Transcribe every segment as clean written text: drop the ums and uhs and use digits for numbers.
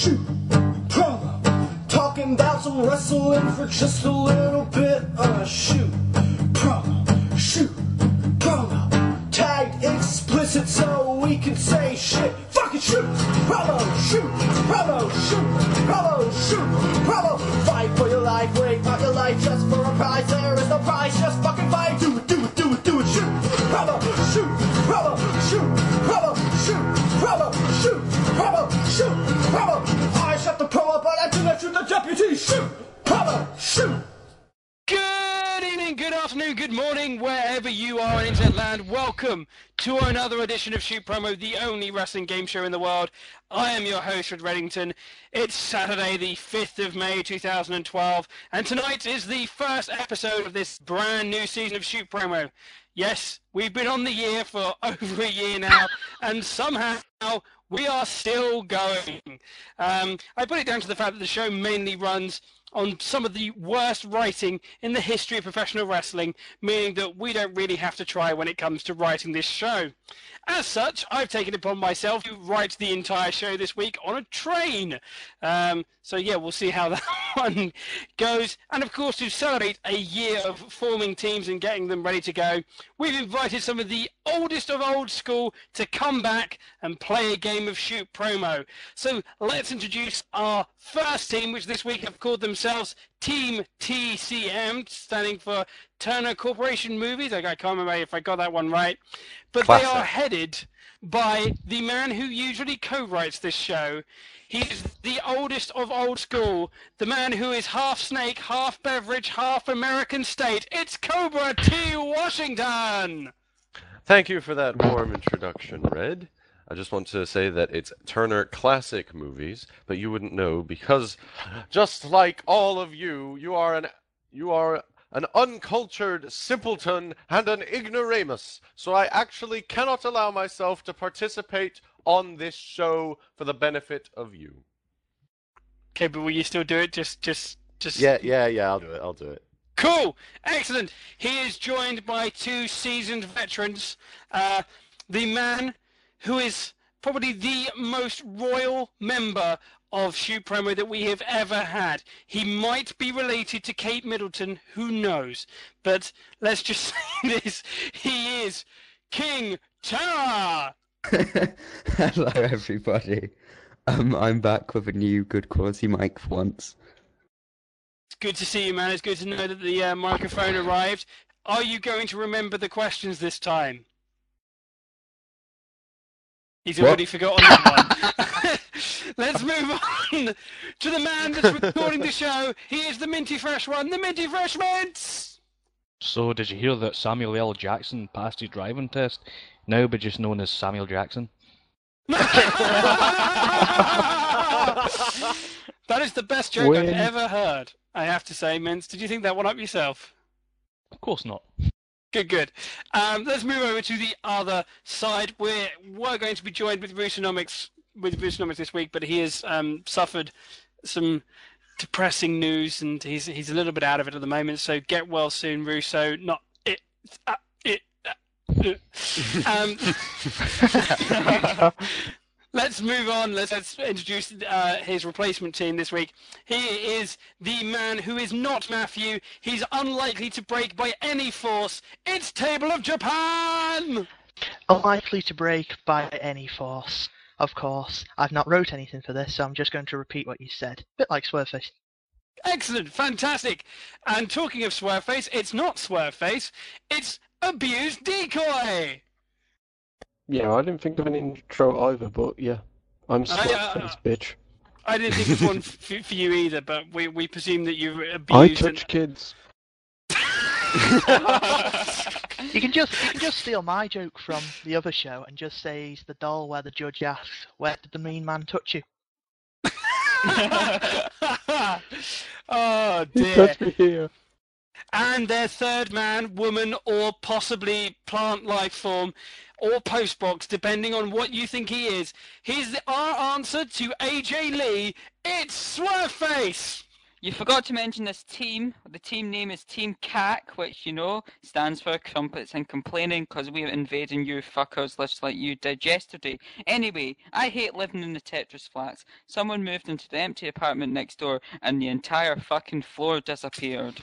shoot, promo. Talking about some wrestling for just a little bit. Shoot, promo, shoot, promo. Tagged explicit so we can say shit. Fucking shoot, promo, shoot, promo, shoot, promo, shoot, promo. Fight for your life, wait, not your life just for a prize. There is no prize, just fucking fight. Do it, do it, do it, do it. Shoot, promo, shoot, promo, shoot, promo, shoot, promo, shoot, promo, shoot, promo. I shot the promo, but I do not shoot the deputy. Shoot, promo, shoot. Good evening, good afternoon, good morning, wherever you are in internet land. Welcome to another edition of Shoot Promo, the only wrestling game show in the world. I am your host, Red Reddington. It's Saturday, the 5th of May, 2012, and tonight is the first episode of this brand new season of Shoot Promo. Yes, we've been on the year for over a year now, and somehow we are still going. I put it down to the fact that the show mainly runs on some of the worst writing in the history of professional wrestling, meaning that we don't really have to try when it comes to writing this show. As such, I've taken it upon myself to write the entire show this week on a train. So yeah, we'll see how that one goes. And of course, to celebrate a year of forming teams and getting them ready to go, we've invited some of the oldest of old school to come back and play a game of Shoot Promo. So let's introduce our first team, which this week have called themselves Team TCM, standing for Turner Corporation Movies. I can't remember if I got that one right. But Classic. They are headed by the man who usually co-writes this show. He's the oldest of old school, the man who is half snake, half beverage, half American state. It's Cobra T. Washington! Thank you for that warm introduction, Red. I just want to say that it's Turner Classic Movies, but you wouldn't know because, just like all of you, you are an uncultured simpleton and an ignoramus. So I actually cannot allow myself to participate on this show for the benefit of you. Okay, but will you still do it? Just. Yeah. I'll do it. Cool, excellent. He is joined by two seasoned veterans. The man who is probably the most royal member of Shoot Promo that we have ever had. He might be related to Kate Middleton, who knows? But let's just say this, he is King Tara! Hello everybody. I'm back with a new good quality mic for once. It's good to see you, man. It's good to know that the microphone arrived. Are you going to remember the questions this time? He's already forgotten that one. Let's move on to the man that's recording the show. He is the Minty Fresh one, the Minty Fresh Mints! So, did you hear that Samuel L. Jackson passed his driving test? Now but just known as Samuel Jackson. That is the best joke I've ever heard, I have to say, Mints. Did you think that one up yourself? Of course not. Good. Let's move over to the other side. We're going to be joined with Russonomics this week, but he has suffered some depressing news, and he's a little bit out of it at the moment. So get well soon, Russo. Not it. Let's move on. Let's introduce his replacement team this week. He is the man who is not Matthew. He's unlikely to break by any force. It's Table of Japan! Unlikely to break by any force. Of course. I've not wrote anything for this, so I'm just going to repeat what you said. Bit like Swerveface. Excellent, fantastic. And talking of Swerveface, it's not Swerveface. It's Abused Decoy! Yeah, I didn't think of an intro either, but yeah, I'm Swerveface, bitch. I didn't think of one for you either, but we presume that you abused. I touch kids. You can just steal my joke from the other show and just say he's the doll where the judge asks, "Where did the mean man touch you?" Oh He dear. touched me here. And their third man, woman, or possibly plant life form, or postbox, depending on what you think he is. Here's our answer to AJ Lee. It's Swerveface! You forgot to mention this team. The team name is Team CAC, which, you know, stands for Crumpets and Complaining, because we're invading you fuckers just like you did yesterday. Anyway, I hate living in the Tetris flats. Someone moved into the empty apartment next door, and the entire fucking floor disappeared.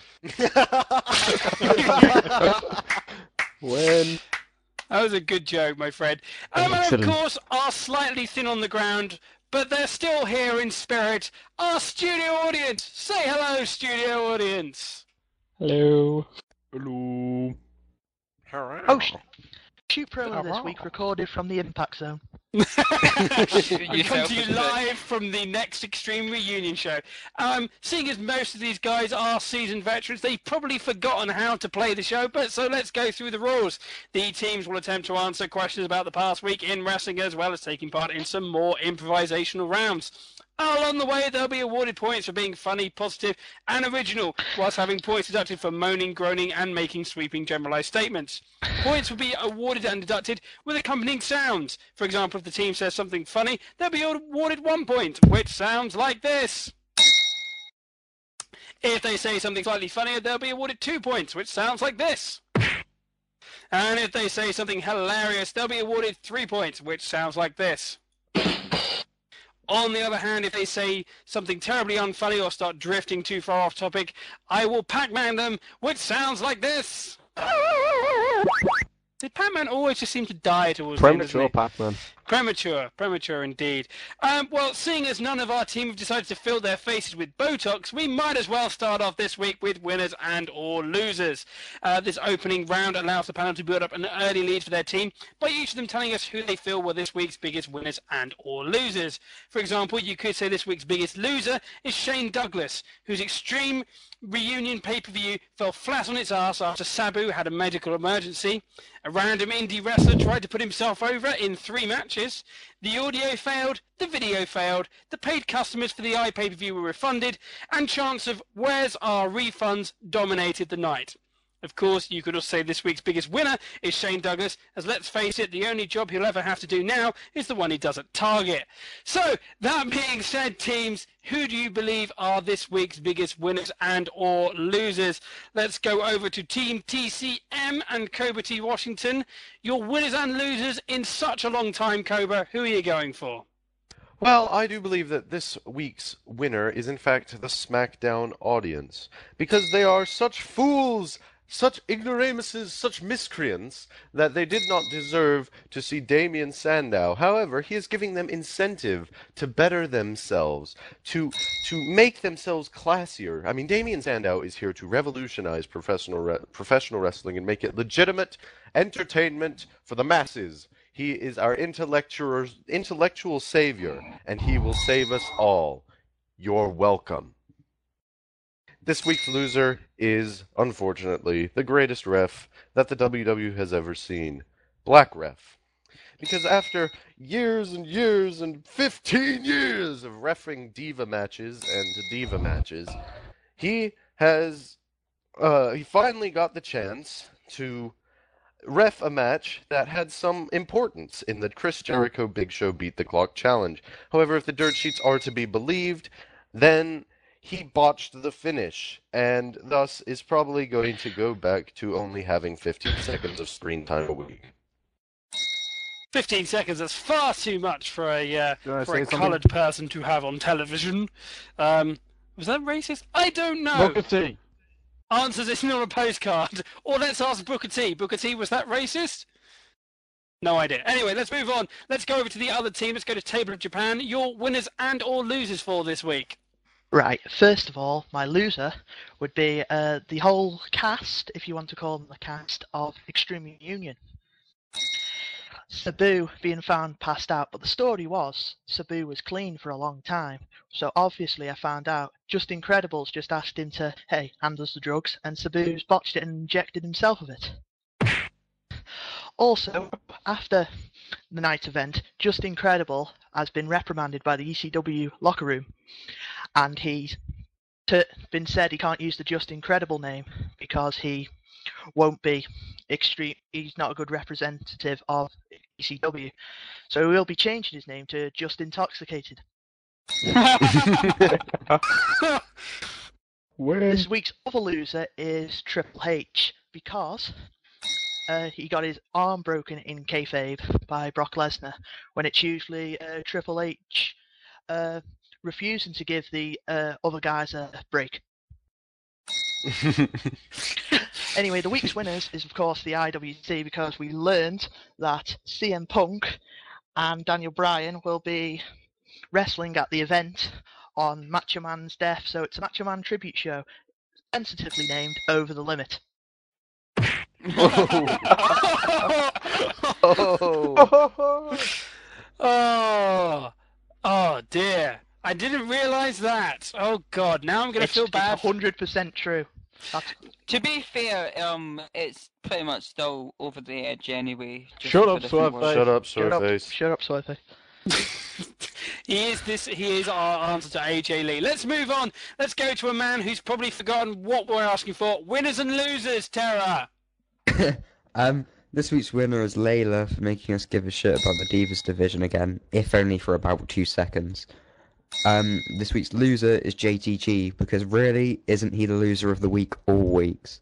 When? That was a good joke, my friend. And of course, are slightly thin on the ground, but they're still here in spirit. Our studio audience! Say hello, studio audience! Hello. Hello. Oh, Shoot Promo this week recorded from the Impact Zone. We come to you live from the next Extreme Reunion show. Seeing as most of these guys are seasoned veterans, they've probably forgotten how to play the show, but so let's go through the rules. The teams will attempt to answer questions about the past week in wrestling, as well as taking part in some more improvisational rounds. Along the way, they'll be awarded points for being funny, positive, and original, whilst having points deducted for moaning, groaning, and making sweeping generalised statements. Points will be awarded and deducted with accompanying sounds. For example, if the team says something funny, they'll be awarded 1 point, which sounds like this. If they say something slightly funnier, they'll be awarded 2 points, which sounds like this. And if they say something hilarious, they'll be awarded 3 points, which sounds like this. On the other hand, if they say something terribly unfunny or start drifting too far off topic, I will Pac-Man them, which sounds like this. Did Pac-Man always just seem to die towards the end, Premature Pac-Man. Premature indeed. Well, seeing as none of our team have decided to fill their faces with Botox, we might as well start off this week with winners and or losers. This opening round allows the panel to build up an early lead for their team by each of them telling us who they feel were this week's biggest winners and or losers. For example, you could say this week's biggest loser is Shane Douglas, whose Extreme Reunion pay-per-view fell flat on its ass after Sabu had a medical emergency. A random indie wrestler tried to put himself over in 3 matches. The audio failed, the video failed, the paid customers for the iPay-per-view were refunded, and chants of "Where's our refunds?" dominated the night. Of course, you could also say this week's biggest winner is Shane Douglas, as let's face it, the only job he'll ever have to do now is the one he does at Target. So, that being said, teams, who do you believe are this week's biggest winners and or losers? Let's go over to Team TCM and Cobra T. Washington. Your winners and losers in such a long time, Cobra. Who are you going for? Well, I do believe that this week's winner is in fact the SmackDown audience, because they are such fools, such ignoramuses, such miscreants, that they did not deserve to see Damien Sandow. However, he is giving them incentive to better themselves, to make themselves classier. I mean, Damien Sandow is here to revolutionize professional wrestling and make it legitimate entertainment for the masses. He is our intellectual savior, and he will save us all. You're welcome. This week's loser is, unfortunately, the greatest ref that the WWE has ever seen, Black Ref. Because after years and years and 15 years of reffing diva matches he finally got the chance to ref a match that had some importance in the Chris Jericho Big Show Beat the Clock challenge. However, if the dirt sheets are to be believed, then he botched the finish, and thus is probably going to go back to only having 15 seconds of screen time a week. 15 seconds, that's far too much for a coloured person to have on television. Was that racist? I don't know. Booker T. Answers, it's not a postcard. Or let's ask Booker T. Booker T, was that racist? No idea. Anyway, let's move on. Let's go over to the other team. Let's go to Table of Japan. Your winners and or losers for this week. Right, first of all, my loser would be the whole cast, if you want to call them the cast, of Extreme Reunion. Sabu being found passed out, but the story was Sabu was clean for a long time. So obviously I found out Just Incredibles just asked him to, hey, hand us the drugs, and Sabu's botched it and injected himself with it. Also, after the night event, Just Incredible has been reprimanded by the ECW locker room, and he's been said he can't use the Just Incredible name because he won't be extreme. He's not a good representative of ECW, so he will be changing his name to Just Intoxicated. This week's other loser is Triple H because he got his arm broken in kayfabe by Brock Lesnar when it's usually Triple H refusing to give the other guys a break. Anyway, the week's winners is of course the IWC because we learned that CM Punk and Daniel Bryan will be wrestling at the event on Macho Man's death, so it's a Macho Man tribute show, tentatively named Over the Limit. Oh dear. I didn't realise that. Oh god, now I'm going to feel bad. It's 100% true. To be fair, it's pretty much still over the edge anyway. Shut up, Swarface. Shut up, Swarface. Shut up, Swarface. He is our answer to AJ Lee. Let's move on. Let's go to a man who's probably forgotten what we're asking for. Winners and losers, Terra. This week's winner is Layla for making us give a shit about the Divas division again, if only for about 2 seconds. This week's loser is JTG, because really, isn't he the loser of the week all weeks?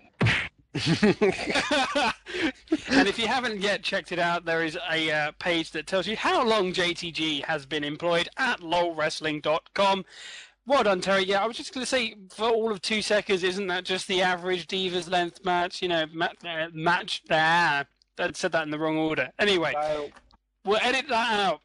And if you haven't yet checked it out, there is a page that tells you how long JTG has been employed at lolwrestling.com. Well done, Terry. Yeah, I was just going to say, for all of 2 seconds, isn't that just the average Divas length match? You know, match there. I said that in the wrong order. Anyway, we'll edit that out.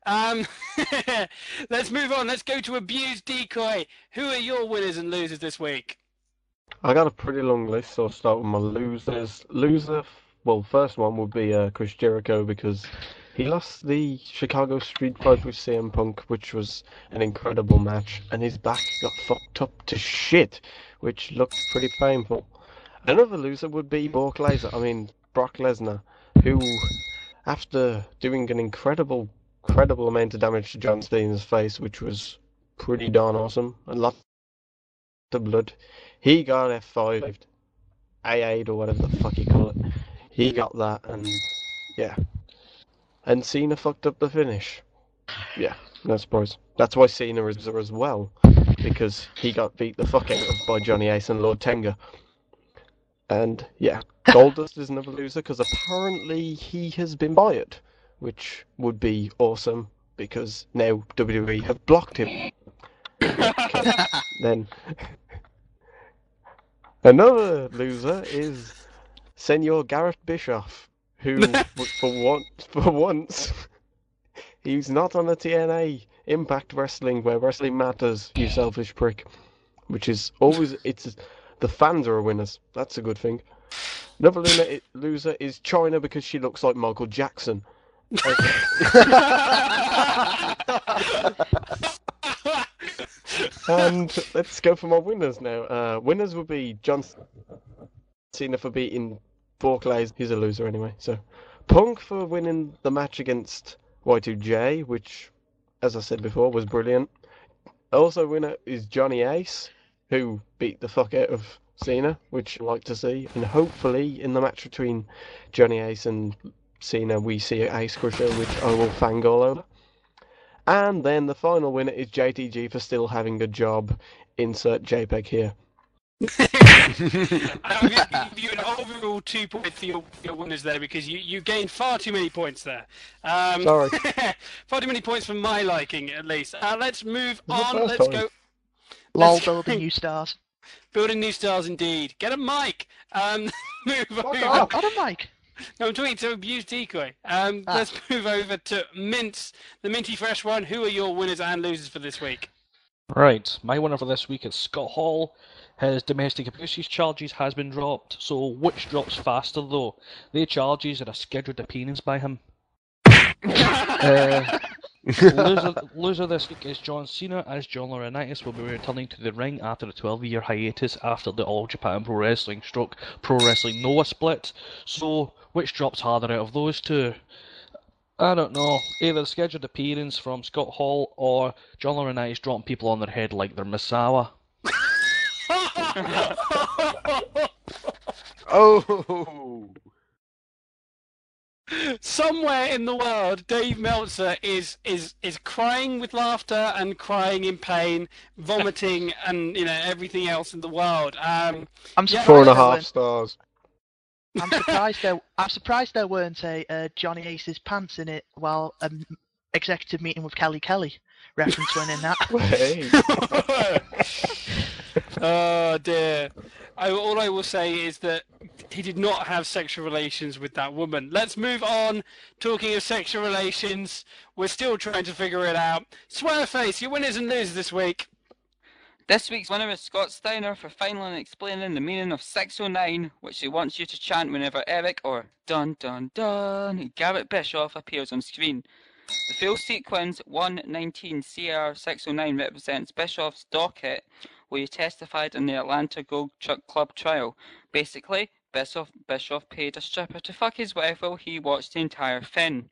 Let's move on. Let's go to Abused Decoy. Who are your winners and losers this week? I got a pretty long list, so I'll start with my losers. Well, first one would be Chris Jericho, because he lost the Chicago Street Fight with CM Punk, which was an incredible match, and his back got fucked up to shit, which looked pretty painful. Another loser would be Brock Lesnar, who, after doing an incredible amount of damage to John Cena's face, which was pretty darn awesome, a lot of blood, he got F5'd, AA'd or whatever the fuck you call it. He got that, and yeah. And Cena fucked up the finish. Yeah, no surprise. That's why Cena is there as well, because he got beat the fuck out of by Johnny Ace and Lord Tenga. And yeah, Goldust is another loser, because apparently he has been fired, which would be awesome, because now WWE have blocked him. Then another loser is Senor Garrett Bischoff, who for once he's not on the TNA Impact Wrestling, where wrestling matters, you selfish prick. Which is always, the fans are winners. That's a good thing. Another loser is China, because she looks like Michael Jackson. And let's go for my winners now. Winners would be John Cena for beating Brock Lesnar. He's a loser anyway. So Punk for winning the match against Y2J, which, as I said before, was brilliant. Also winner is Johnny Ace, who beat the fuck out of Cena, which I like to see. And hopefully in the match between Johnny Ace and Cena, we see an Ace Crusher, which I will fang all over. And then the final winner is JTG for still having a job. Insert JPEG here. I'm going to give you an overall 2 points for your winners there, because you gained far too many points there. Sorry. Far too many points for my liking, at least. Let's move on. Let's go. LOL, building new stars. Building new stars, indeed. Get a mic. Move over. I got a mic. No, I'm talking to Abused Decoy. Let's move over to Mints, the minty fresh one. Who are your winners and losers for this week? Right, my winner for this week is Scott Hall. His domestic abuse charges has been dropped, so which drops faster though? The charges are a scheduled appearance by him. Loser this week is John Cena, as John Laurinaitis will be returning to the ring after a 12-year hiatus after the All Japan Pro Wrestling Pro Wrestling Noah split. So, which drops harder out of those two? I don't know. Either a scheduled appearance from Scott Hall or John Laurinaitis dropping people on their head like they're Misawa. Oh! Somewhere in the world, Dave Meltzer is crying with laughter and crying in pain, vomiting, and everything else in the world. I'm Yeah, surprised 4.5 there stars. I'm surprised there weren't a Johnny Ace's pants in it while executive meeting with Kelly Kelly reference went in that. Hey. Oh dear. All I will say is that he did not have sexual relations with that woman. Let's move on. Talking of sexual relations, we're still trying to figure it out. Swearface, your winners and losers this week. This week's winner is Scott Steiner for finally explaining the meaning of 609, which he wants you to chant whenever Eric or dun dun dun Garrett Bischoff appears on screen. The full sequence 119 CR 609 represents Bischoff's docket where he testified in the Atlanta Gold Club trial. Basically, Bischoff paid a stripper to fuck his wife while he watched the entire thing.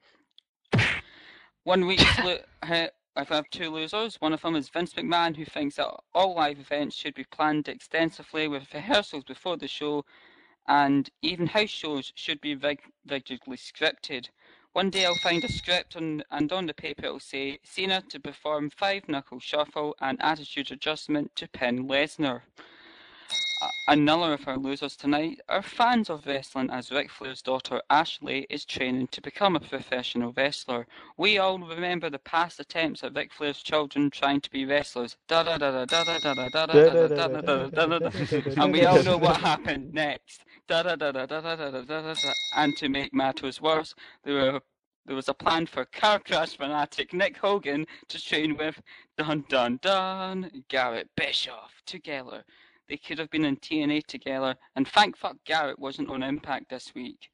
1 week I have two losers. One of them is Vince McMahon, who thinks that all live events should be planned extensively with rehearsals before the show, and even house shows should be rigidly scripted. One day I'll find a script and on the paper it'll say Cena to perform 5-knuckle shuffle and attitude adjustment to pin Lesnar. Another of our losers tonight are fans of wrestling, as Ric Flair's daughter Ashley is training to become a professional wrestler. We all remember the past attempts at Ric Flair's children trying to be wrestlers. And we all know what happened next. And to make matters worse, there was a plan for car crash fanatic Nick Hogan to train with Garrett Bischoff together. They could have been in TNA together, and thank fuck Garrett wasn't on Impact this week.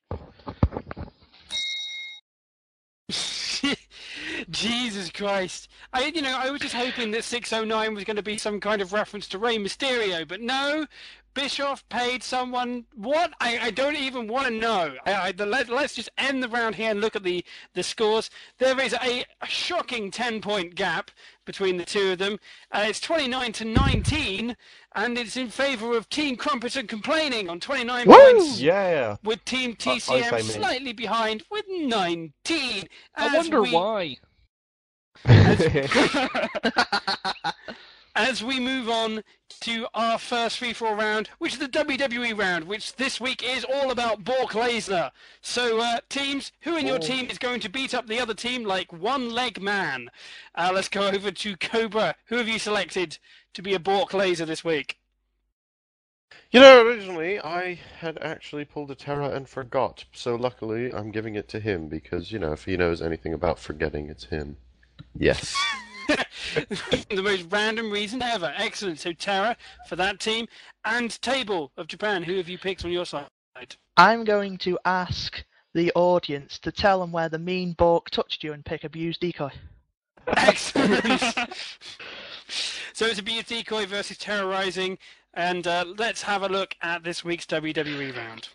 Jesus Christ. I was just hoping that 609 was going to be some kind of reference to Rey Mysterio, but no. Bischoff paid someone what? I don't even want to know. Let's just end the round here and look at the scores. There is a shocking 10-point gap between the two of them. It's 29-19, and it's in favour of Team Crumpets and Complaining on 29 points. Yeah. With Team I TCM say me. slightly behind with 19. I wonder why. As we move on to our first free-for-all round, which is the WWE round, which this week is all about Brock Lesnar. So, teams, who in your team is going to beat up the other team like one-leg man? Let's go over to Cobra. Who have you selected to be a Brock Lesnar this week? Originally I had actually pulled a Terra and forgot, so luckily I'm giving it to him because, if he knows anything about forgetting, it's him. Yes. The most random reason ever. Excellent. So Tara for that team. And Table of Japan, who have you picked on your side? I'm going to ask the audience to tell them where the mean Bork touched you and pick abused decoy. Excellent. So it's abused decoy versus terrorizing. And let's have a look at this week's WWE round.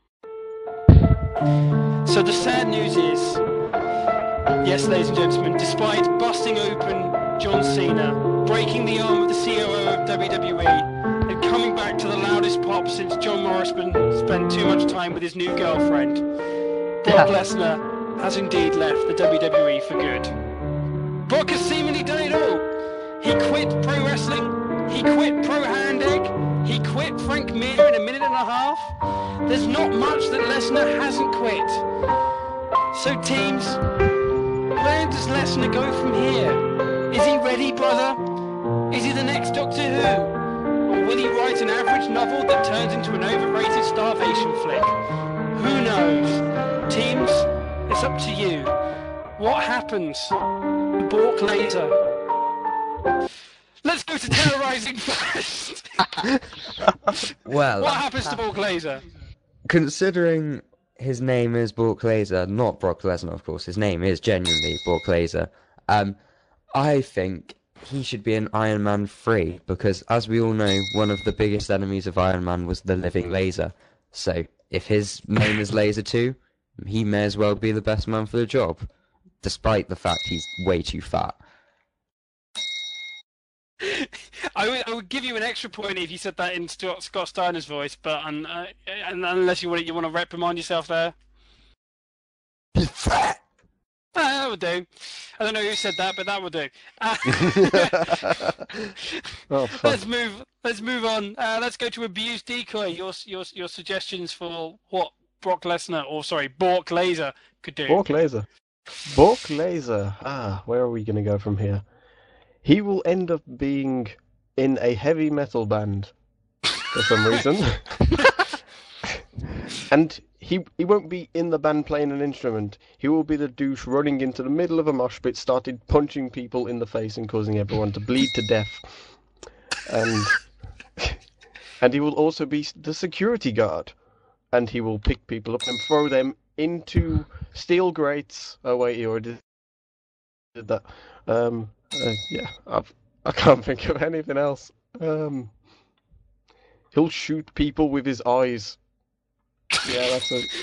So the sad news is, yes, ladies and gentlemen, despite busting open John Cena, breaking the arm of the COO of WWE, and coming back to the loudest pop since John Morrison spent too much time with his new girlfriend, Brock Lesnar has indeed left the WWE for good. Brock has seemingly done it all. He quit pro wrestling, he quit pro hand egg, he quit Frank Mir in a minute and a half. There's not much that Lesnar hasn't quit. So teams, where does Lesnar go from here? Is he ready, brother? Is he the next Doctor Who? Or will he write an average novel that turns into an overrated starvation flick? Who knows? Teams, it's up to you. What happens to Brock Lesnar? Let's go to terrorizing first. Well, What happens to Brock Lesnar? considering his name is Brock Lesnar, not Brock Lesnar, of course. His name is genuinely Brock Lesnar. I think he should be in Iron Man 3 because, as we all know, one of the biggest enemies of Iron Man was the living laser. So, if his name is Laser 2, he may as well be the best man for the job, despite the fact he's way too fat. I would give you an extra point if you said that in Scott Steiner's voice, but unless you want to reprimand yourself there. would do. I don't know who said that, but that would do. Oh, fuck. Let's move on. Let's go to Abuse Decoy. Your suggestions for what Brock Lesnar could do. Bork Laser. Where are we going to go from here? He will end up being in a heavy metal band for some reason. And he won't be in the band playing an instrument. He will be the douche running into the middle of a mosh pit, started punching people in the face and causing everyone to bleed to death. And he will also be the security guard. And he will pick people up and throw them into steel grates. Oh wait, he already did that. Yeah, I can't think of anything else. He'll shoot people with his eyes. Yeah, that's it.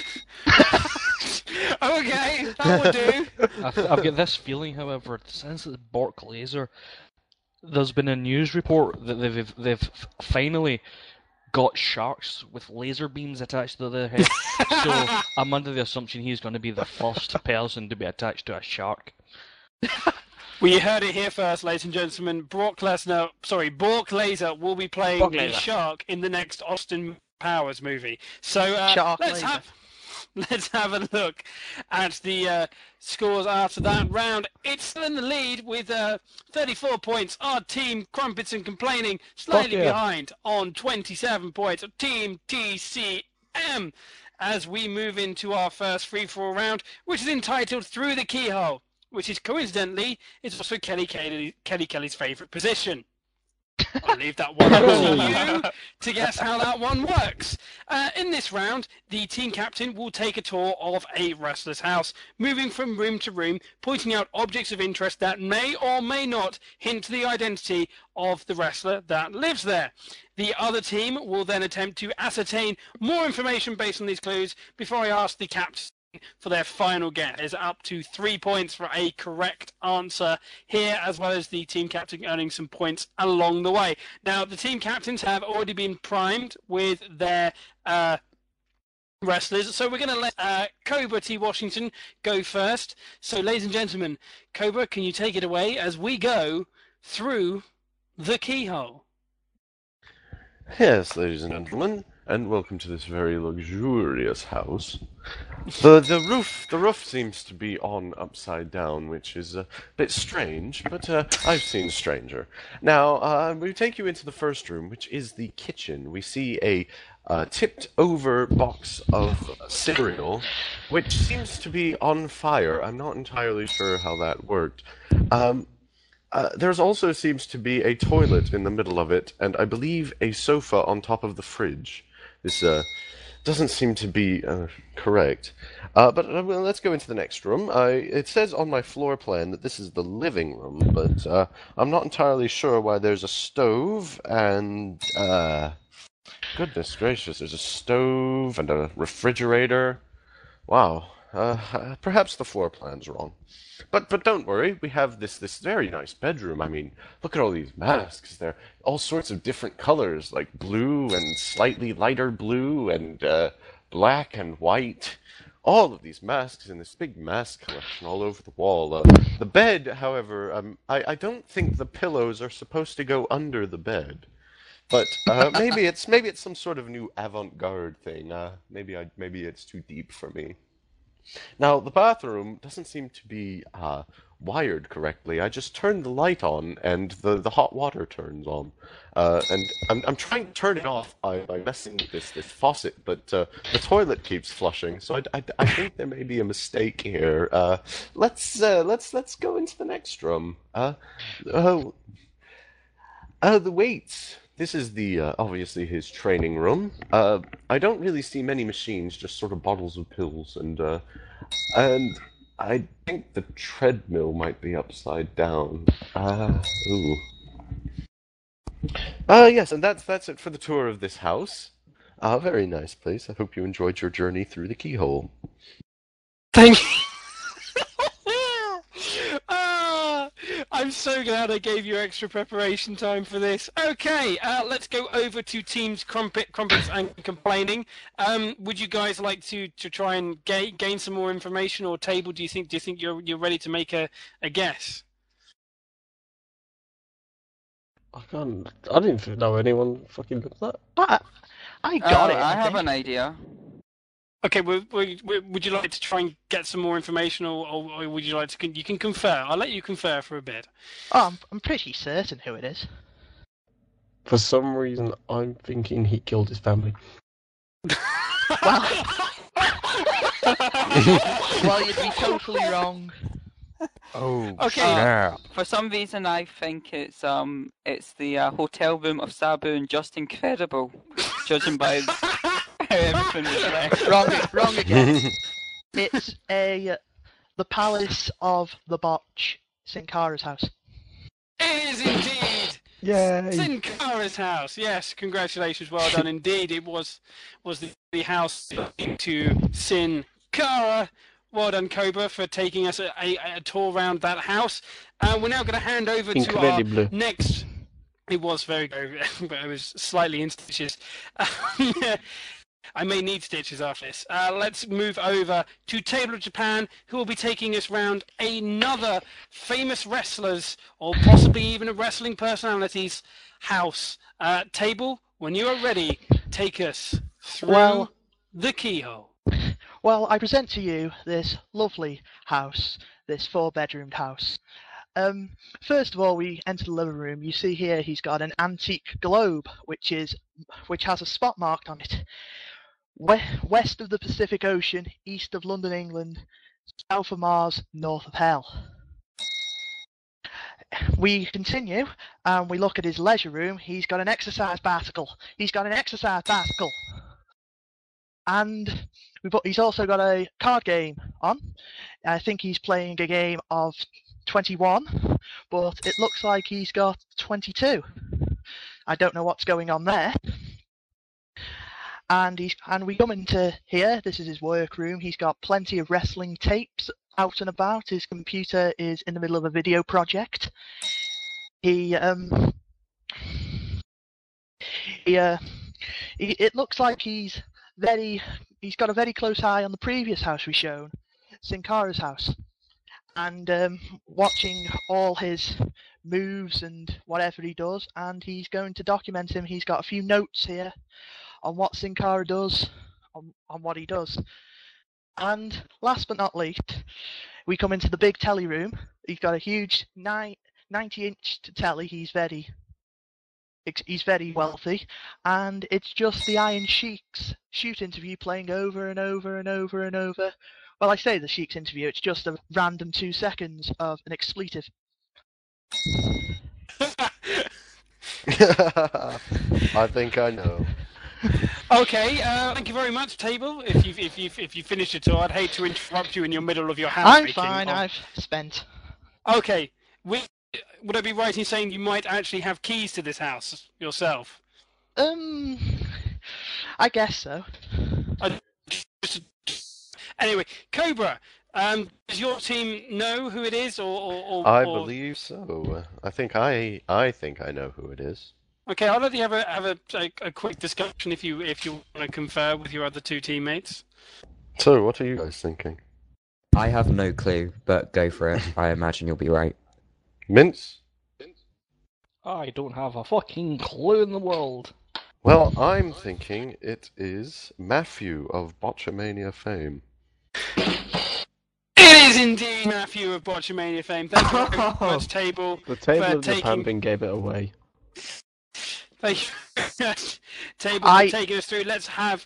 Okay, that would do. I've got this feeling, however, since it's Bork Laser, there's been a news report that they've finally got sharks with laser beams attached to their head. So I'm under the assumption he's going to be the first person to be attached to a shark. Well, you heard it here first, ladies and gentlemen. Bork Laser will be playing the shark in the next Austin Powers movie. So let's have a look at the scores after that round. It's still in the lead with 34 points. Our team, Crumpets and Complaining, slightly behind on 27 points. Team TCM, as we move into our first free-for-all round, which is entitled Through the Keyhole, which is coincidentally is also Kelly's favourite position. I'll leave that one up to you to guess how that one works. In this round, the team captain will take a tour of a wrestler's house, moving from room to room, pointing out objects of interest that may or may not hint to the identity of the wrestler that lives there. The other team will then attempt to ascertain more information based on these clues before I ask the captain for their final guess. There's up to 3 points for a correct answer here, as well as the team captain earning some points along the way. Now, the team captains have already been primed with their wrestlers, so we're going to let Cobra T. Washington go first. So, ladies and gentlemen, Cobra, can you take it away as we go through the keyhole? Yes, ladies and gentlemen, and welcome to this very luxurious house. The roof seems to be on upside down, which is a bit strange, but I've seen stranger. Now, we take you into the first room, which is the kitchen. We see a tipped over box of cereal, which seems to be on fire. I'm not entirely sure how that worked. There's also seems to be a toilet in the middle of it, and I believe a sofa on top of the fridge. This doesn't seem to be correct. But let's go into the next room. It says on my floor plan that this is the living room, but I'm not entirely sure why there's a stove and... goodness gracious, there's a stove and a refrigerator. Wow. Perhaps the floor plan's wrong. But don't worry, we have this very nice bedroom. I mean, look at all these masks. They're all sorts of different colors, like blue and slightly lighter blue and black and white. All of these masks in this big mask collection all over the wall. The bed, however, I don't think the pillows are supposed to go under the bed. But maybe it's some sort of new avant-garde thing. Maybe it's too deep for me. Now, the bathroom doesn't seem to be wired correctly. I just turned the light on, and the hot water turns on. And I'm trying to turn it off by messing with this faucet, but the toilet keeps flushing. So I think there may be a mistake here. Let's go into the next room. The weights. This is the obviously his training room. I don't really see many machines, just sort of bottles of pills, and I think the treadmill might be upside down. Ooh. Yes, and that's it for the tour of this house. Very nice place. I hope you enjoyed your journey through the keyhole. Thank you. I'm I'm so glad I gave you extra preparation time for this. Okay, let's go over to teams crumpets and complaining. Would you guys like to try and gain some more information, or Table? Do you think you're ready to make a guess? I didn't know anyone fucking did that. But I got it. I have think. an idea. Okay, would you like to try and get some more information, or would you like to? You can confer. I'll let you confer for a bit. Oh, I'm pretty certain who it is. For some reason, I'm thinking he killed his family. Well, well, you'd be totally wrong. Oh, Okay. snap. For some reason, I think it's the hotel room of Sabu and Just Incredible, judging by how everything was there. Wrong again. It's the palace of the Botch, Sin Cara's house. It is indeed. Yay! Sin Cara's house. Yes, congratulations. Well done indeed. It was the house to Sin Cara. Well done, Cobra, for taking us a tour around that house. We're now going to hand over to our Incredible. next. It was very, but it was slightly in stitches. I may need stitches after this. Let's move over to Table of Japan, who will be taking us round another famous wrestlers, or possibly even a wrestling personality's house. Table, when you are ready, take us through the keyhole. Well, I present to you this lovely house, this 4-bedroomed house. First of all, we enter the living room. You see here he's got an antique globe, which has a spot marked on it. West of the Pacific Ocean, east of London, England, south of Mars, north of Hell. We continue and we look at his leisure room. He's got an exercise bicycle. And he's also got a card game on. I think he's playing a game of 21, but it looks like he's got 22. I don't know what's going on there. And we come into here. This is his workroom. He's got plenty of wrestling tapes out and about. His computer is in the middle of a video project. It looks like he's got a very close eye on the previous house we shown, Sin Cara's house, and watching all his moves and whatever he does, and he's going to document him. He's got a few notes here on what Sin Cara does, on what he does. And last but not least, we come into the big telly room. He's got a huge 90-inch telly. He's very wealthy, and it's just the Iron Sheik's shoot interview playing over and over and over and over. Well, I say the Sheik's interview, it's just a random 2 seconds of an expletive. I think I know. Okay, thank you very much, Table. If you finish it all, I'd hate to interrupt you in your middle of your house. I'm fine. I've spent. Okay, would I be right in saying you might actually have keys to this house yourself? I guess so. Anyway, Cobra, does your team know who it is, or I believe so. I think I know who it is. Okay, I'll let you have a quick discussion if you want to confer with your other two teammates. So, what are you guys thinking? I have no clue, but go for it. I imagine you'll be right. Mince? I don't have a fucking clue in the world. Well, I'm thinking it is Matthew of Botchamania fame. It is indeed Matthew of Botchamania fame. Thank you very much, Table. The Table for of Japan thing gave it away. Thank you, Table, for taking us through. Let's have.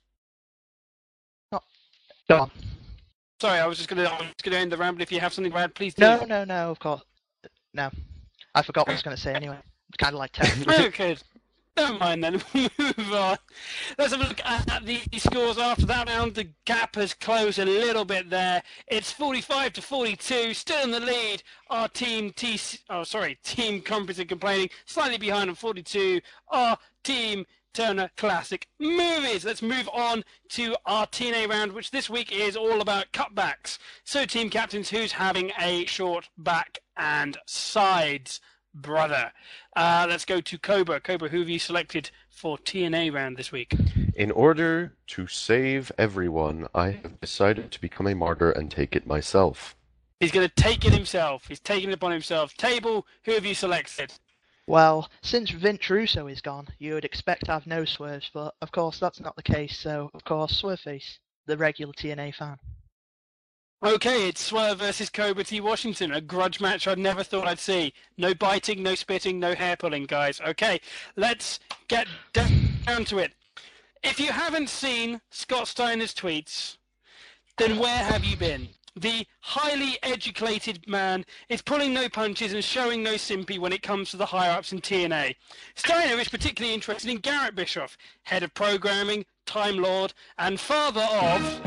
Go on. Sorry, I was just going to end the ramble. If you have something to add, please do. No, of course. No. I forgot what I was going to say anyway. It's kind of like 10. Okay. Never mind then, move on. Let's have a look at the scores after that round. The gap has closed a little bit there. It's 45-42, still in the lead. Our Team Crumpets and Complaining, slightly behind on 42. Our Team Turner Classic Movies. Let's move on to our TNA round, which this week is all about cutbacks. So, team captains, who's having a short back and sides, brother? Let's go to Cobra. Cobra, who have you selected for TNA round this week? In order to save everyone, I have decided to become a martyr and take it myself. He's going to take it himself. He's taking it upon himself. Table, who have you selected? Well, since Vince Russo is gone, you would expect to have no swerves, but of course that's not the case, so of course Swerveface, the regular TNA fan. Okay, it's Swerve versus Cobra T. Washington, a grudge match I'd never thought I'd see. No biting, no spitting, no hair pulling, guys. Okay, let's get down to it. If you haven't seen Scott Steiner's tweets, then where have you been? The highly educated man is pulling no punches and showing no simpy when it comes to the higher-ups in TNA. Steiner is particularly interested in Garrett Bischoff, head of programming, Time Lord, and father of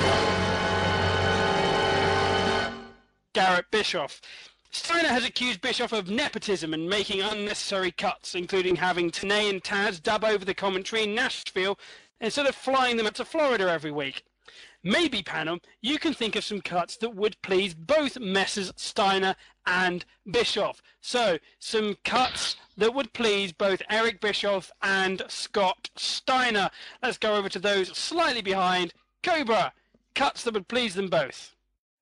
Garrett Bischoff. Steiner has accused Bischoff of nepotism and making unnecessary cuts, including having Tenay and Taz dub over the commentary in Nashville instead of flying them up to Florida every week. Maybe, Panum, you can think of some cuts that would please both Messrs. Steiner and Bischoff. So, some cuts that would please both Eric Bischoff and Scott Steiner. Let's go over to those slightly behind. Cobra, cuts that would please them both.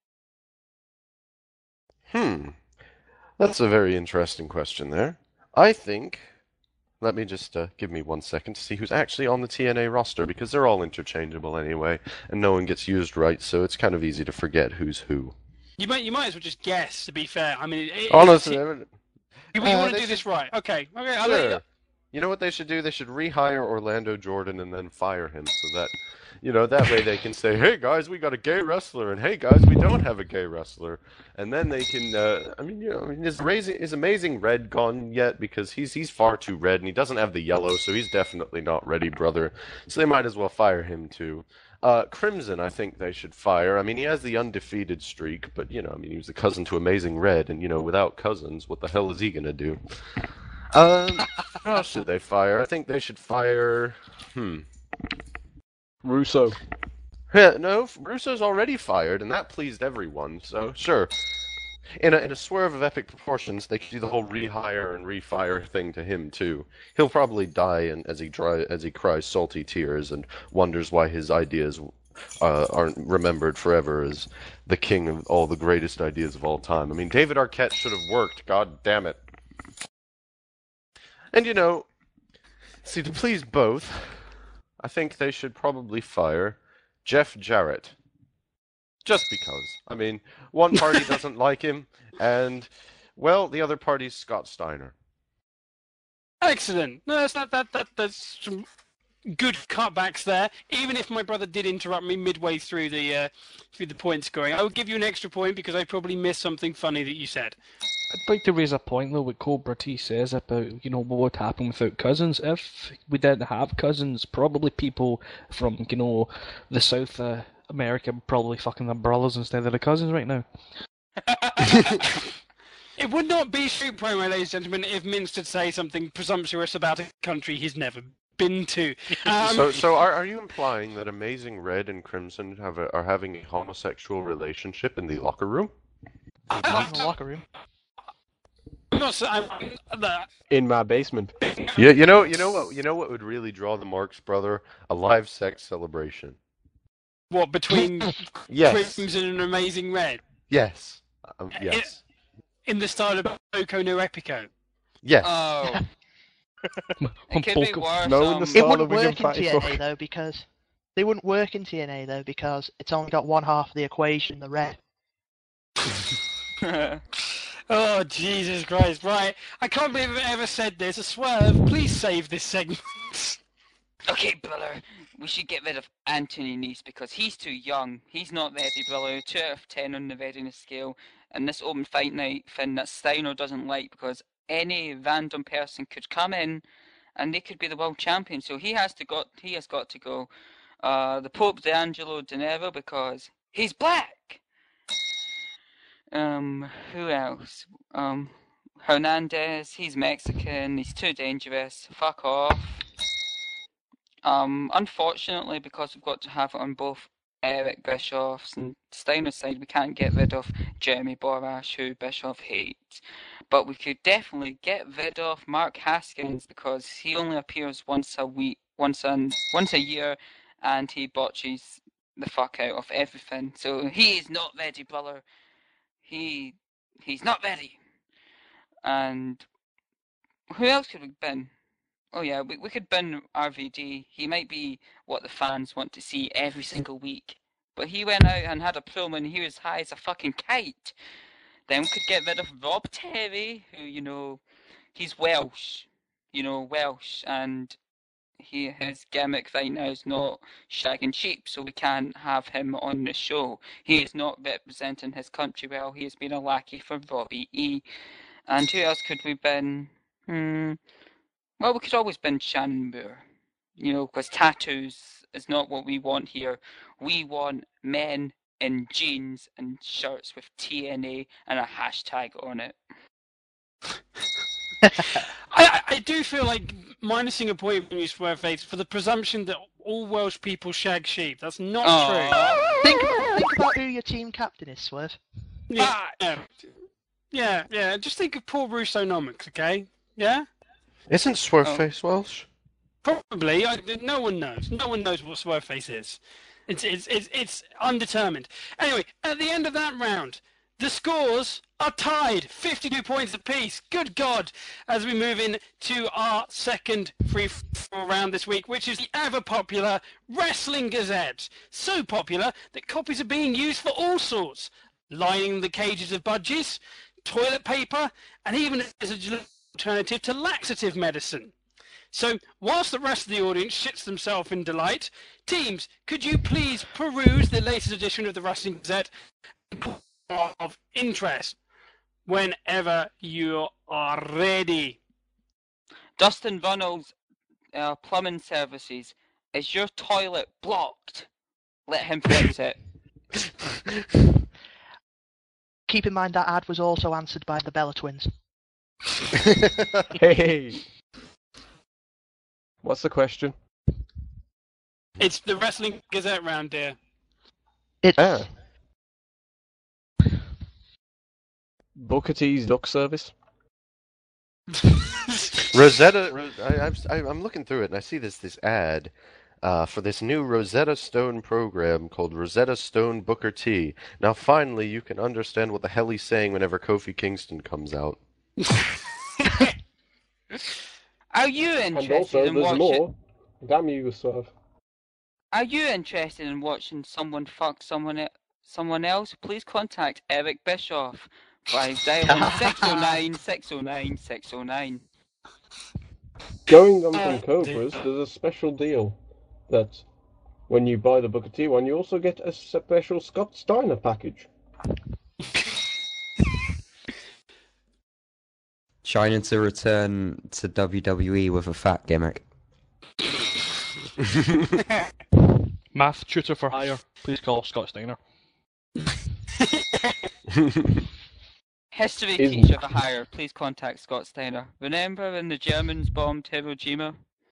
That's a very interesting question there. I think... Let me just give me 1 second to see who's actually on the TNA roster, because they're all interchangeable anyway, and no one gets used right, so it's kind of easy to forget who's who. You might as well just guess, to be fair. I mean, Honestly, you want to do this right. Okay, I'll let you. You know what they should do? They should rehire Orlando Jordan and then fire him so that, that way they can say, hey guys, we got a gay wrestler, and hey guys, we don't have a gay wrestler. And then they can, is Amazing Red gone yet? Because he's far too red and he doesn't have the yellow, so he's definitely not ready, brother. So they might as well fire him too. Crimson, I think they should fire. I mean, he has the undefeated streak, but, he was a cousin to Amazing Red, and, without cousins, what the hell is he gonna do? Who else should they fire? I think they should fire... Russo. Yeah, no, Russo's already fired, and that pleased everyone, so sure. In a swerve of epic proportions, they could do the whole rehire and refire thing to him, too. He'll probably die as he cries salty tears and wonders why his ideas aren't remembered forever as the king of all the greatest ideas of all time. I mean, David Arquette should have worked, god damn it. And see, to please both, I think they should probably fire Jeff Jarrett. Just because. I mean, one party doesn't like him, and, well, the other party's Scott Steiner. Excellent. No, that's some good cutbacks there. Even if my brother did interrupt me midway through the point scoring, I would give you an extra point because I probably missed something funny that you said. I'd like to raise a point though what Cobra T says about, what would happen without cousins. If we didn't have cousins, probably people from, the South America would probably fucking their brothers instead of the cousins right now. It would not be Shoot Promo, ladies and gentlemen, if Minst would say something presumptuous about a country he's never been to. So are you implying that Amazing Red and Crimson are having a homosexual relationship in the locker room? Not in the locker room. In my basement. Yeah, you know what would really draw the Marx brother? A live sex celebration. What, between Yes. Crimson and Amazing Red? Yes. Yes. In the style of Boko no Epico? Yes. Oh. It could be worse. No, in the It style wouldn't of Wigan work in Fatty TNA Fuck. though because they wouldn't work in TNA though because it's only got one half of the equation, the red. Oh, Jesus Christ. Right. I can't believe I've ever said this. A Swerve, please save this segment. Okay, brother, we should get rid of Anthony Nese because he's too young. He's not ready, brother. 2 out of 10 on the readiness scale. And this open fight night thing that Steiner doesn't like because any random person could come in and they could be the world champion. So he has got to go. The Pope D'Angelo De Niro because he's black. Who else? Hernandez, he's Mexican, he's too dangerous. Fuck off. Unfortunately, because we've got to have it on both Eric Bischoff's and Steiner's side, we can't get rid of Jeremy Borash, who Bischoff hates. But we could definitely get rid of Mark Haskins because he only appears once a week, once a year, and he botches the fuck out of everything. So he is not ready, brother. He's not ready. And who else could we bin? Oh yeah, we could bin RVD. He might be what the fans want to see every single week. But he went out and had a promo and he was high as a fucking kite. Then we could get rid of Rob Terry, who, he's Welsh. Welsh, and his gimmick right now is not shagging sheep, so we can't have him on the show. He is not representing his country well. He has been a lackey for Robbie E. And who else could we bin? Well, we could always bin Shannon Moore, because tattoos is not what we want here. We want men in jeans and shirts with TNA and a hashtag on it. I do feel like minusing a point when you swear face for the presumption that all Welsh people shag sheep. That's not true. Think about who your team captain is, Swerve. Yeah. Just think of Paul Russonomics, okay? Yeah? Isn't Swerveface Welsh? Probably. No one knows. No one knows what Swerveface is. It's undetermined. Anyway, at the end of that round, the scores are tied, 52 points apiece. Good God! As we move in to our second free-for-all round this week, which is the ever-popular Wrestling Gazette. So popular that copies are being used for all sorts, lining the cages of budgies, toilet paper, and even as an alternative to laxative medicine. So, whilst the rest of the audience shits themselves in delight, teams, could you please peruse the latest edition of the Wrestling Gazette of interest whenever you are ready? Dustin Runnels, Plumbing Services. Is your toilet blocked? Let him fix it. Keep in mind that ad was also answered by the Bella Twins. Hey! What's the question? It's the Wrestling Gazette round, dear. It's Booker T's Duck Service? Rosetta, I'm looking through it and I see this ad for this new Rosetta Stone program called Rosetta Stone Booker T. Now finally you can understand what the hell he's saying whenever Kofi Kingston comes out. Are you And interested also, in there's watching? more. Damn you, Swerve. Are you interested in watching someone fuck someone else? Please contact Eric Bischoff by dialing 609 609 609. Going on from Cobras, there's a special deal that when you buy the Booker T one, you also get a special Scott Steiner package. China to return to WWE with a fat gimmick. Math tutor for hire. Please call Scott Steiner. History teacher for hire. Please contact Scott Steiner. Remember when the Germans bombed Hiroshima?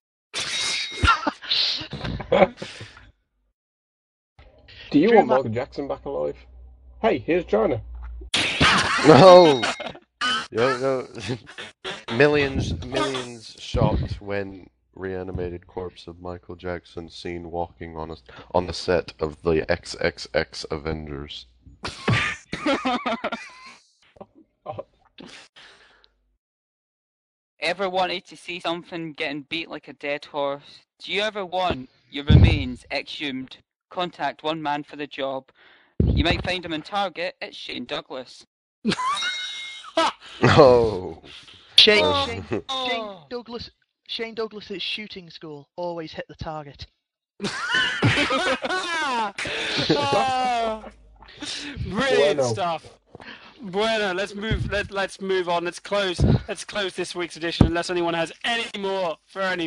Do you Drew want Michael Jackson back alive? Hey, here's China. No! No. Millions shocked when reanimated corpse of Michael Jackson seen walking on the set of the XXX Avengers. Ever wanted to see something getting beat like a dead horse? Do you ever want your remains exhumed? Contact one man for the job. You might find him in Target. It's Shane Douglas. Oh. Shane Douglas's shooting school always hit the target. Brilliant Bueno. stuff. Bueno, let's move on. Let's close this week's edition unless anyone has any more.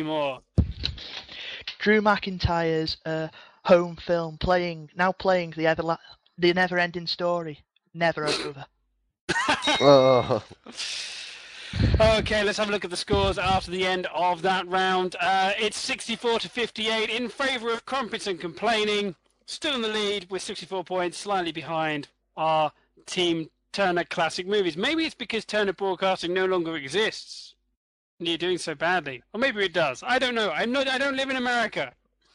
Drew McIntyre's home film playing the never-ending story, never over. Oh. Okay, let's have a look at the scores after the end of that round. It's 64-58 in favour of Crumpets and Complaining. Still in the lead with 64 points, slightly behind our team Turner Classic Movies. Maybe it's because Turner Broadcasting no longer exists. And you're doing so badly. Or maybe it does. I don't know. I don't live in America.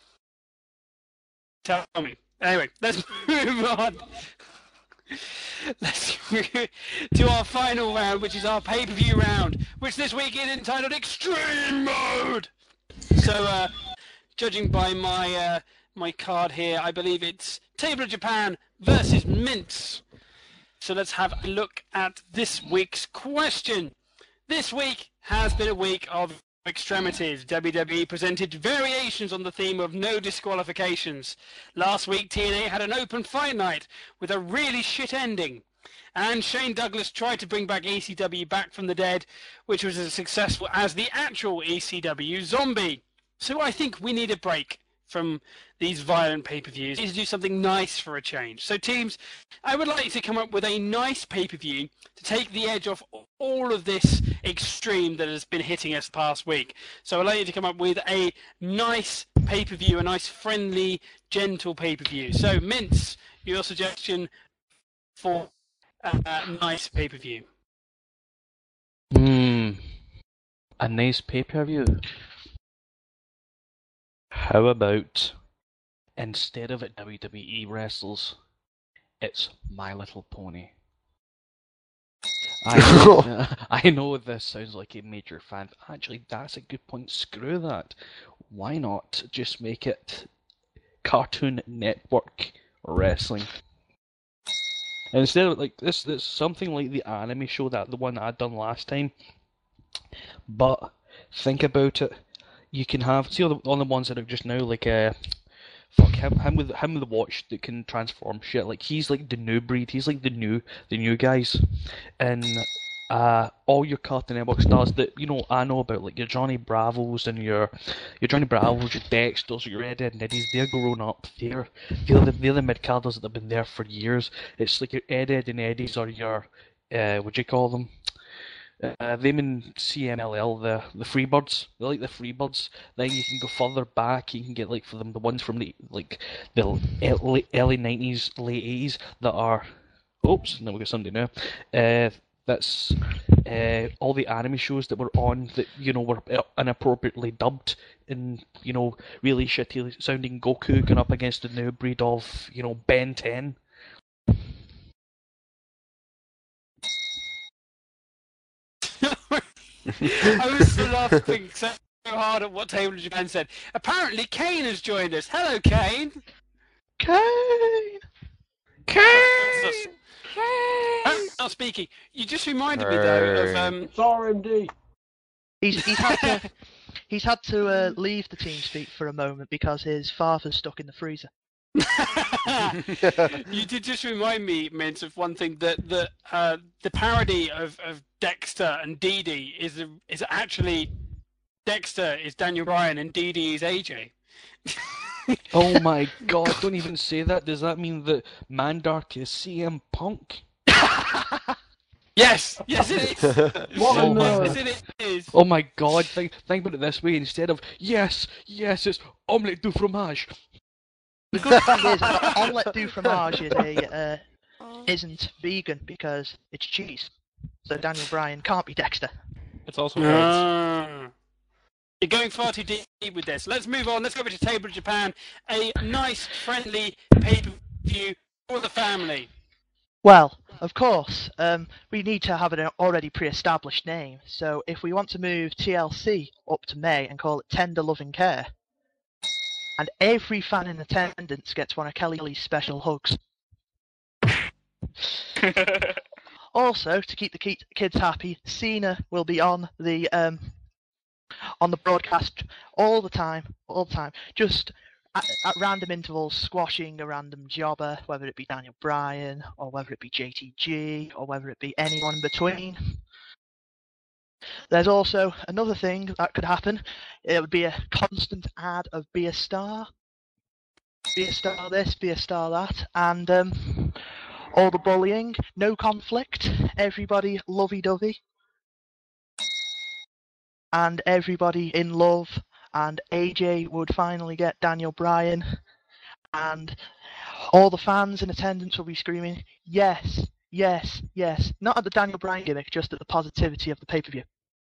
Tell me. Anyway, let's move on. Let's move to our final round, which is our pay-per-view round, which this week is entitled Extreme Mode. So, judging by my card here, I believe it's Table of Japan versus Mints. So let's have a look at this week's question. This week has been a week of extremities. WWE presented variations on the theme of no disqualifications. Last week, TNA had an open fight night with a really shit ending. And Shane Douglas tried to bring back ECW back from the dead, which was as successful as the actual ECW Zombie. So I think we need a break from these violent pay-per-views. We need to do something nice for a change. So teams, I would like to come up with a nice pay-per-view to take the edge off all of this extreme that has been hitting us past week. So I'd like you to come up with a nice pay-per-view, a nice friendly, gentle pay-per-view. So Mints, your suggestion for a nice pay-per-view? A nice pay-per-view. How about, instead of it WWE wrestlers, it's My Little Pony? I know this sounds like a major fan, but actually that's a good point. Screw that. Why not just make it Cartoon Network wrestling? And instead of like this, it's something like the anime show, the one that I'd done last time. But think about it. You can have on the ones that are just now like fuck him with the watch that can transform shit. Like he's like the new breed. He's like the new guys, and all your Cartoon Network stars that I know about, like your Johnny Bravos and your Johnny Bravos, your Dexters, your Ed and Eddies. They're grown up. They're the mid carders that have been there for years. It's like your Ed and Eddies or your what do you call them? Them in CMLL, the Freebirds. They're like the Freebirds. Then you can go further back. You can get like for them the ones from the early 90s, late 80s that are. Oops, now we got somebody now. That's all the anime shows that were on that were inappropriately dubbed, and really shitty sounding Goku going up against the new breed of Ben 10. I was laughing so hard at what Table of Japan said. Apparently, Kane has joined us. Hello, Kane. Kane. Not speaking. You just reminded me though of It's RMD. He's had to leave the team speak for a moment because his father's stuck in the freezer. You did just remind me, Mint, of one thing that the parody of Dexter and Dee Dee is actually Dexter is Daniel Bryan and Dee Dee is AJ. Oh my god, don't even say that. Does that mean that Mandark is CM Punk? Yes, it is. Yes, it is. Oh my god, think about it this way. Instead of yes, it's omelette du fromage. The good thing is, omelette du fromage isn't vegan because it's cheese. So Daniel Bryan can't be Dexter. It's also eggs. You're going far too deep with this. Let's move on. Let's go over to Table of Japan. A nice, friendly pay-per-view for the family. Well, of course, we need to have an already pre-established name. So if we want to move TLC up to May and call it Tender Loving Care, and every fan in attendance gets one of Kelly's special hugs. Also, to keep the kids happy, Cena will be on the broadcast all the time, just at random intervals, squashing a random jobber, whether it be Daniel Bryan, or whether it be JTG, or whether it be anyone in between. There's also another thing that could happen. It would be a constant ad of Be a Star. Be a star this, be a star that, and all the bullying, no conflict, everybody lovey-dovey. and everybody in love, and AJ would finally get Daniel Bryan, and all the fans in attendance will be screaming, yes, yes, yes. Not at the Daniel Bryan gimmick, just at the positivity of the pay-per-view.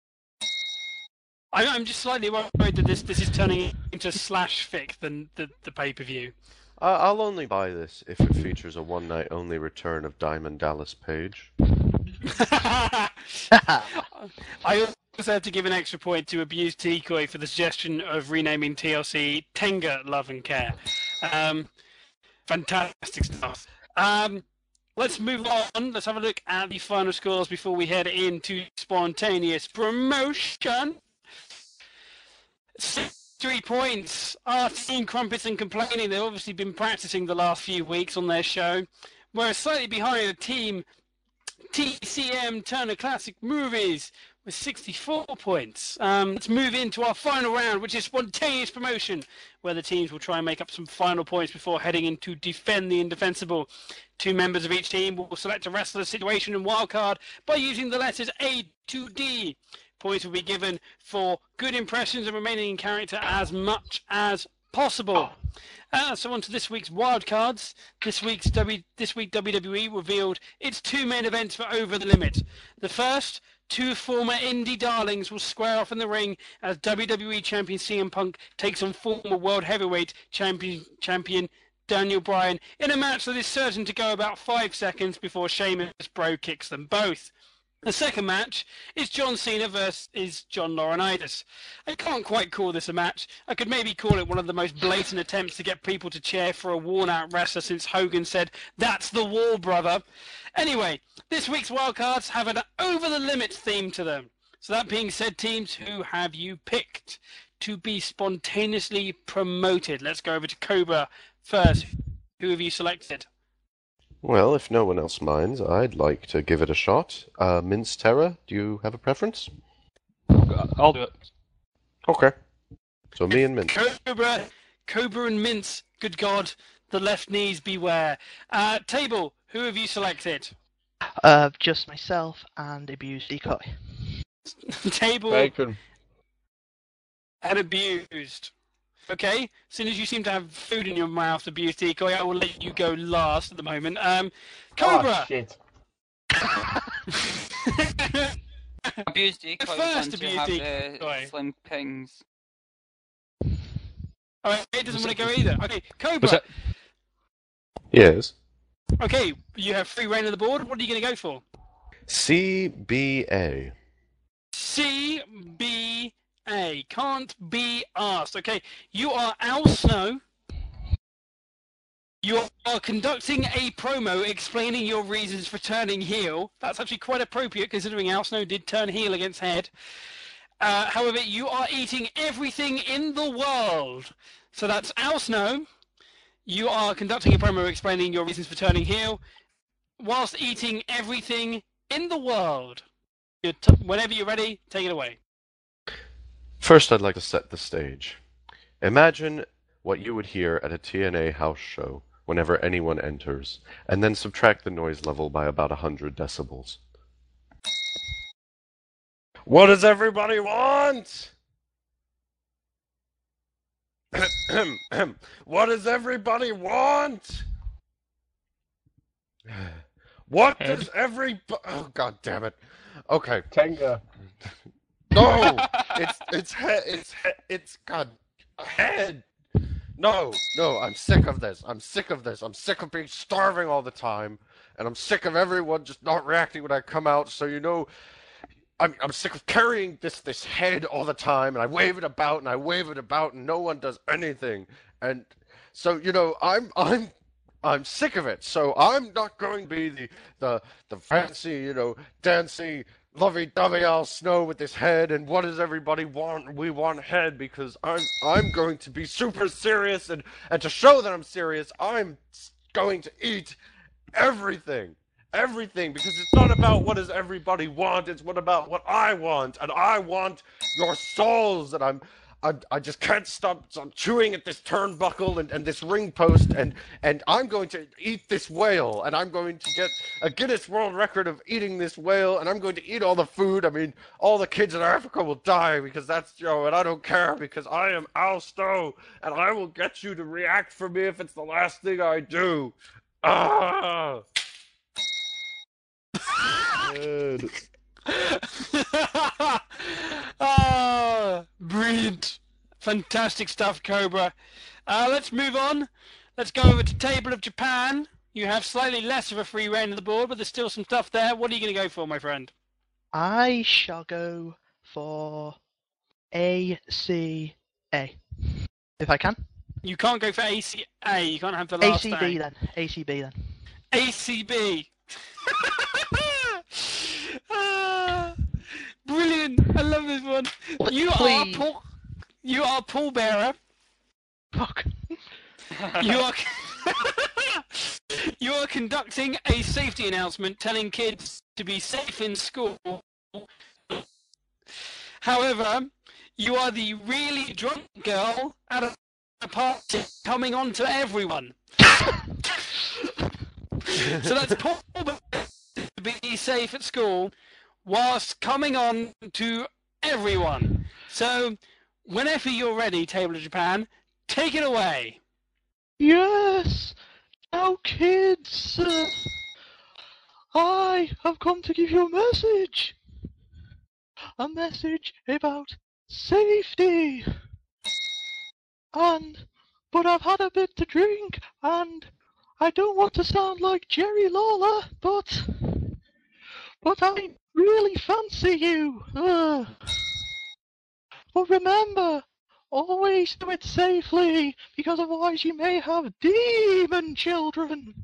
I'm just slightly worried that this is turning into slash fic than the pay-per-view. I'll only buy this if it features a one-night only return of Diamond Dallas Page. I also have to give an extra point to Abused Decoy for the suggestion of renaming TLC Tenga Love and Care. Fantastic stuff. Let's move on. Let's have a look at the final scores before we head into spontaneous promotion. 3 points. Our team Crumpets and Complaining. They've obviously been practicing the last few weeks on their show. Whereas slightly behind the team TCM Turner Classic Movies with 64 points. Let's move into our final round, which is spontaneous promotion, where the teams will try and make up some final points before heading into Defend the Indefensible. 2 members of each team will select a wrestler, situation, and wildcard by using the letters A to D. Points will be given for good impressions and remaining in character as much as possible. So on to this week's wildcards. This week WWE revealed its 2 main events for Over the Limit. The first, 2 former indie darlings will square off in the ring as WWE Champion CM Punk takes on former World Heavyweight Champion Daniel Bryan in a match that is certain to go about 5 seconds before Sheamus Bro kicks them both. The second match is John Cena versus John Laurinaitis. I can't quite call this a match. I could maybe call it one of the most blatant attempts to get people to cheer for a worn-out wrestler since Hogan said, "That's the wall, brother." Anyway, this week's wildcards have an over-the-limit theme to them. So that being said, teams, who have you picked to be spontaneously promoted? Let's go over to Cobra first. Who have you selected? Well, if no one else minds, I'd like to give it a shot. Mince Terra, do you have a preference? I'll do it. Okay. So me and Mince. Cobra and Mince. Good God, the left knees beware. Table, who have you selected? Just myself and Abused Decoy. Table Bacon. and Abused. Okay, as soon as you seem to have food in your mouth, Abused Decoy, I will let you go last at the moment. Cobra! Oh, shit. Abused Decoy First wants to Abused have Decoy. the slim pings. Alright, it doesn't want to go either. Okay, Was Cobra. it? Yes. Okay, you have free reign of the board. What are you going to go for? CBA. CBA. Can't be asked. Okay, you are Al Snow. You are conducting a promo explaining your reasons for turning heel. That's actually quite appropriate considering Al Snow did turn heel against Head. However, you are eating everything in the world. So that's Al Snow. You are conducting a promo explaining your reasons for turning heel whilst eating everything in the world. Whenever you're ready, take it away. First, I'd like to set the stage. Imagine what you would hear at a TNA house show whenever anyone enters, and then subtract the noise level by about 100 decibels. What does everybody want? What does everybody want? What does everybody... Oh, God damn it. Okay. Tenga. No! It's God, head! No, I'm sick of this. I'm sick of being starving all the time, and I'm sick of everyone just not reacting when I come out, so you know... I'm sick of carrying this head all the time, and I wave it about, and no one does anything. And so, you know, I'm sick of it. So I'm not going to be the fancy, you know, dancing, lovey-dovey Al Snow with this head, and what does everybody want? We want head, because I'm going to be super serious, and to show that I'm serious, I'm going to eat everything. Everything, because it's not about what does everybody want, it's what about what I want, and I want your souls, and I just can't stop chewing at this turnbuckle and this ring post, and I'm going to eat this whale, and I'm going to get a Guinness World Record of eating this whale, and I'm going to eat all the food. I mean, all the kids in Africa will die because that's Joe, and I don't care because I am Al Stowe, and I will get you to react for me if it's the last thing I do. Ah! Good. Brilliant. Fantastic stuff, Cobra. Let's move on. Let's go over to Table of Japan. You have slightly less of a free reign of the board, but there's still some stuff there. What are you going to go for, my friend? I shall go for ACA. If I can. You can't go for ACA. You can't have the last ACB A. then. ACB then. ACB. Brilliant. I love this one. Please. You are pallbearer. Fuck. You are you are conducting a safety announcement telling kids to be safe in school. However, you are the really drunk girl at a party coming on to everyone. So that's pallbearer to be safe at school whilst coming on to everyone. So whenever you're ready, Table of Japan, take it away. Yes! Now kids, I have come to give you a message. A message about safety. But I've had a bit to drink, and I don't want to sound like Jerry Lawler, but I really fancy you. But remember, always do it safely, because otherwise you may have demon children.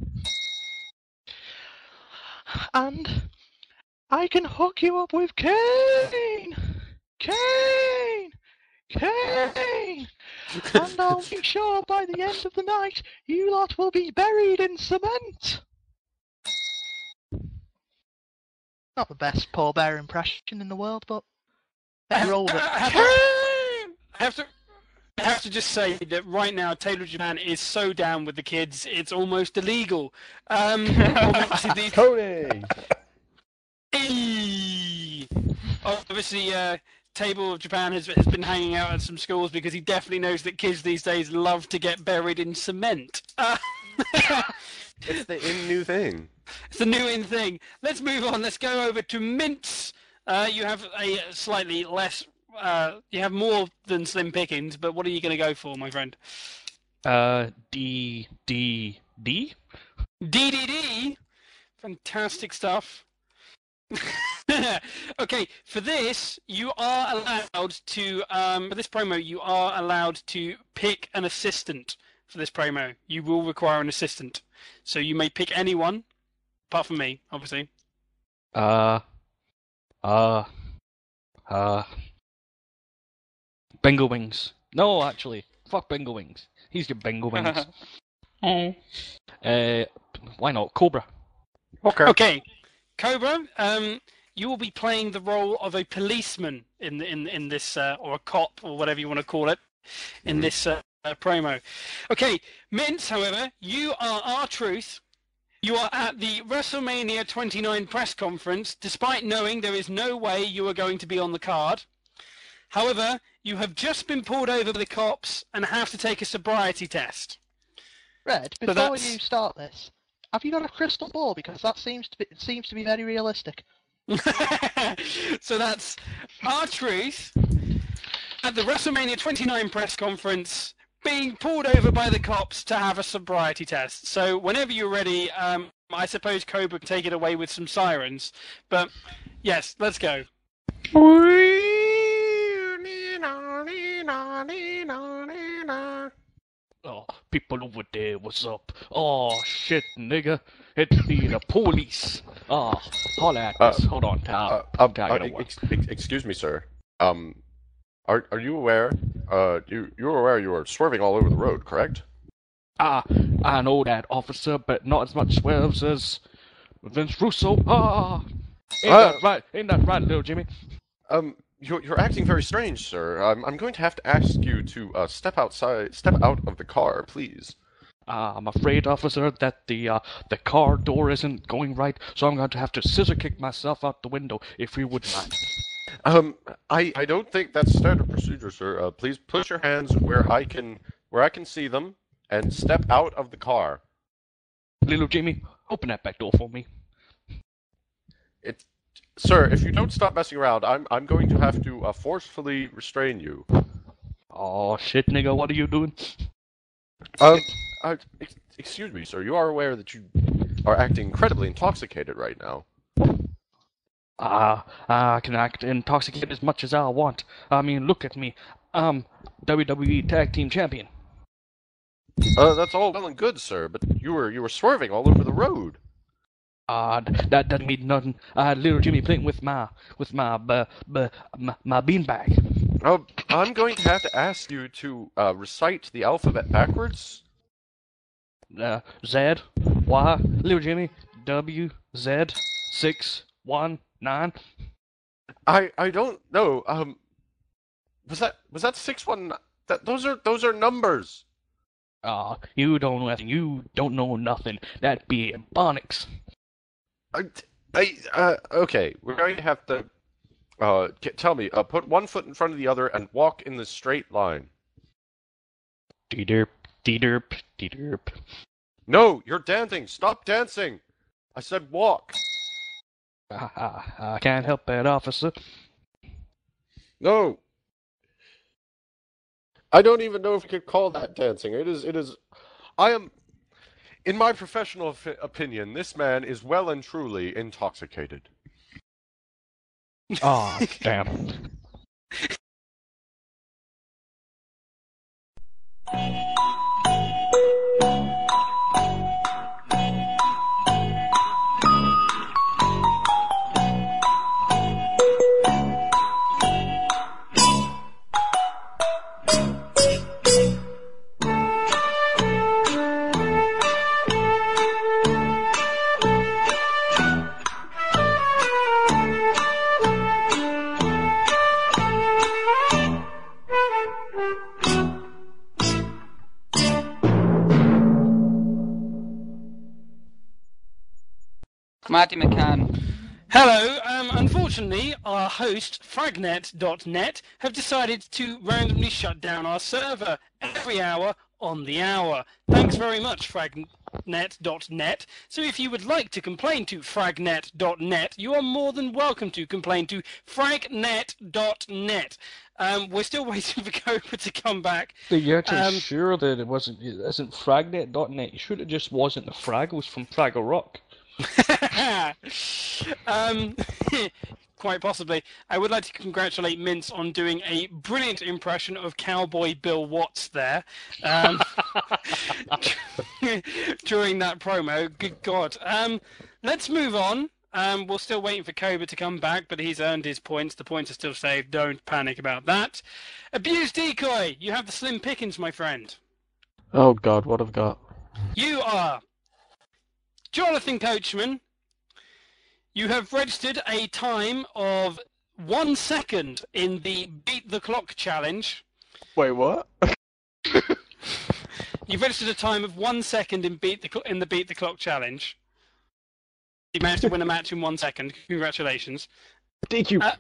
And I can hook you up with Kane! Kane! Kane! And I'll make sure by the end of the night you lot will be buried in cement. Not the best Paul Bear impression in the world, but better over. I have to just say that right now, Table of Japan is so down with the kids, it's almost illegal. Obviously, these... Tony! Obviously, Table of Japan has been hanging out at some schools because he definitely knows that kids these days love to get buried in cement. It's the new thing. It's the new in thing. Let's move on. Let's go over to Mints. You have a slightly less... you have more than slim pickings, but what are you going to go for, my friend? D. DDD? Fantastic stuff. Okay, for this, you are allowed to, for this promo, you are allowed to pick an assistant for this promo. You will require an assistant. So you may pick anyone, apart from me, obviously. Bingo Wings. No, actually. Fuck Bingo Wings. He's got Bingo Wings. Why not? Cobra. Okay. Cobra, you will be playing the role of a policeman in this, or a cop, or whatever you want to call it, in this promo. Okay, Mince, however, you are R-Truth. You are at the WrestleMania 29 press conference, despite knowing there is no way you are going to be on the card. However, you have just been pulled over by the cops and have to take a sobriety test. Red, before you start this, have you got a crystal ball? Because that seems to be very realistic. So that's R-Truth at the WrestleMania 29 press conference being pulled over by the cops to have a sobriety test. So whenever you're ready, I suppose Cobra can take it away with some sirens. But yes, let's go. Oh, people over there, what's up? Oh, shit, nigga. It's the police. Oh, holla at us. Hold on, excuse me, sir. Are you aware? You're aware you are swerving all over the road, correct? I know that, officer, but not as much swerves as Vince Russo. Ain't that right, little Jimmy? you're acting very strange, sir. I'm going to have to ask you to step out of the car, please. I'm afraid, officer, that the car door isn't going right, so I'm going to have to scissor kick myself out the window, if you wouldn't mind. I don't think that's standard procedure, sir. Please put your hands where I can see them and step out of the car. Little Jimmy, open that back door for me. Sir, if you don't stop messing around, I'm going to have to forcefully restrain you. Oh shit, nigga, what are you doing? Excuse me, sir. You are aware that you are acting incredibly intoxicated right now. I can act intoxicated as much as I want. I mean, look at me. I'm WWE Tag Team Champion. That's all well and good, sir, but you were swerving all over the road. That doesn't mean nothing. Little Jimmy playing with my beanbag. I'm going to have to ask you to recite the alphabet backwards. Z, Y, Little Jimmy, W, Z, 6, 1, 9. I don't know. Was that 6 1? Those are numbers. You don't know nothing. You don't know nothing. That'd be Ebonics. Okay, we're going to have to, tell me, put one foot in front of the other and walk in the straight line. Dee-derp, dee-derp, dee-derp. No, you're dancing! Stop dancing! I said walk! I can't help that, officer. No! I don't even know if you could call that dancing. It is, in my professional opinion, this man is well and truly intoxicated. Oh, damn. Maddie McCann. Hello. Unfortunately, our host, Fragnet.net, have decided to randomly shut down our server every hour on the hour. Thanks very much, Fragnet.net. So if you would like to complain to Fragnet.net, you are more than welcome to complain to Fragnet.net. We're still waiting for Cobra to come back. Are you actually sure that it isn't Fragnet.net? You sure it just wasn't the Fraggles from Fraggle Rock? Quite possibly. I would like to congratulate Mince on doing a brilliant impression of Cowboy Bill Watts there during that promo. Good God. Let's move on. We're still waiting for Cobra to come back, but he's earned his points. The points are still saved. Don't panic about that. Abuse Decoy, you have the slim pickings, my friend. Oh God, what have I got? You are Jonathan Coachman. You have registered a time of 1 second in the Beat the Clock challenge. Wait, what? You've registered a time of 1 second in the Beat the Clock challenge. You managed to win a match in 1 second. Congratulations. DQ.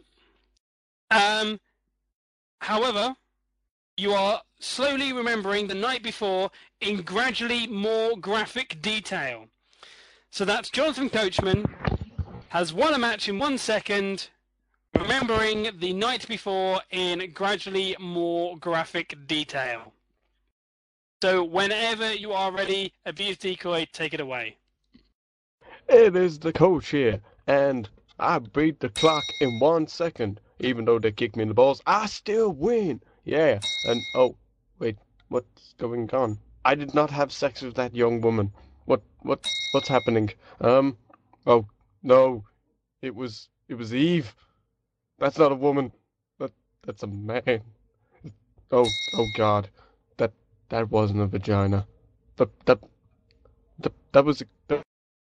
However, you are slowly remembering the night before in gradually more graphic detail. So that's Jonathan Coachman has won a match in 1 second, remembering the night before in gradually more graphic detail. So whenever you are ready, Abuse Decoy, take it away. It is the coach here, and I beat the clock in 1 second. Even though they kicked me in the balls, I still win. Yeah, and oh, wait, what's going on? I did not have sex with that young woman. What's happening? Oh no, it was Eve. That's not a woman. That's a man. Oh God, that wasn't a vagina. That was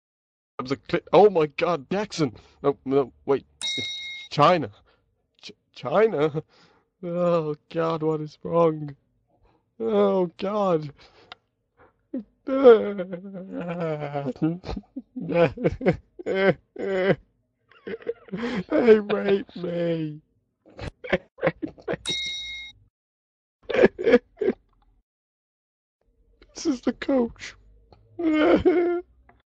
a clit. Oh my God, Jackson. No, wait, it's China. China? Oh God, what is wrong? Oh God. They raped me. They raped me. This is the coach. Yeah,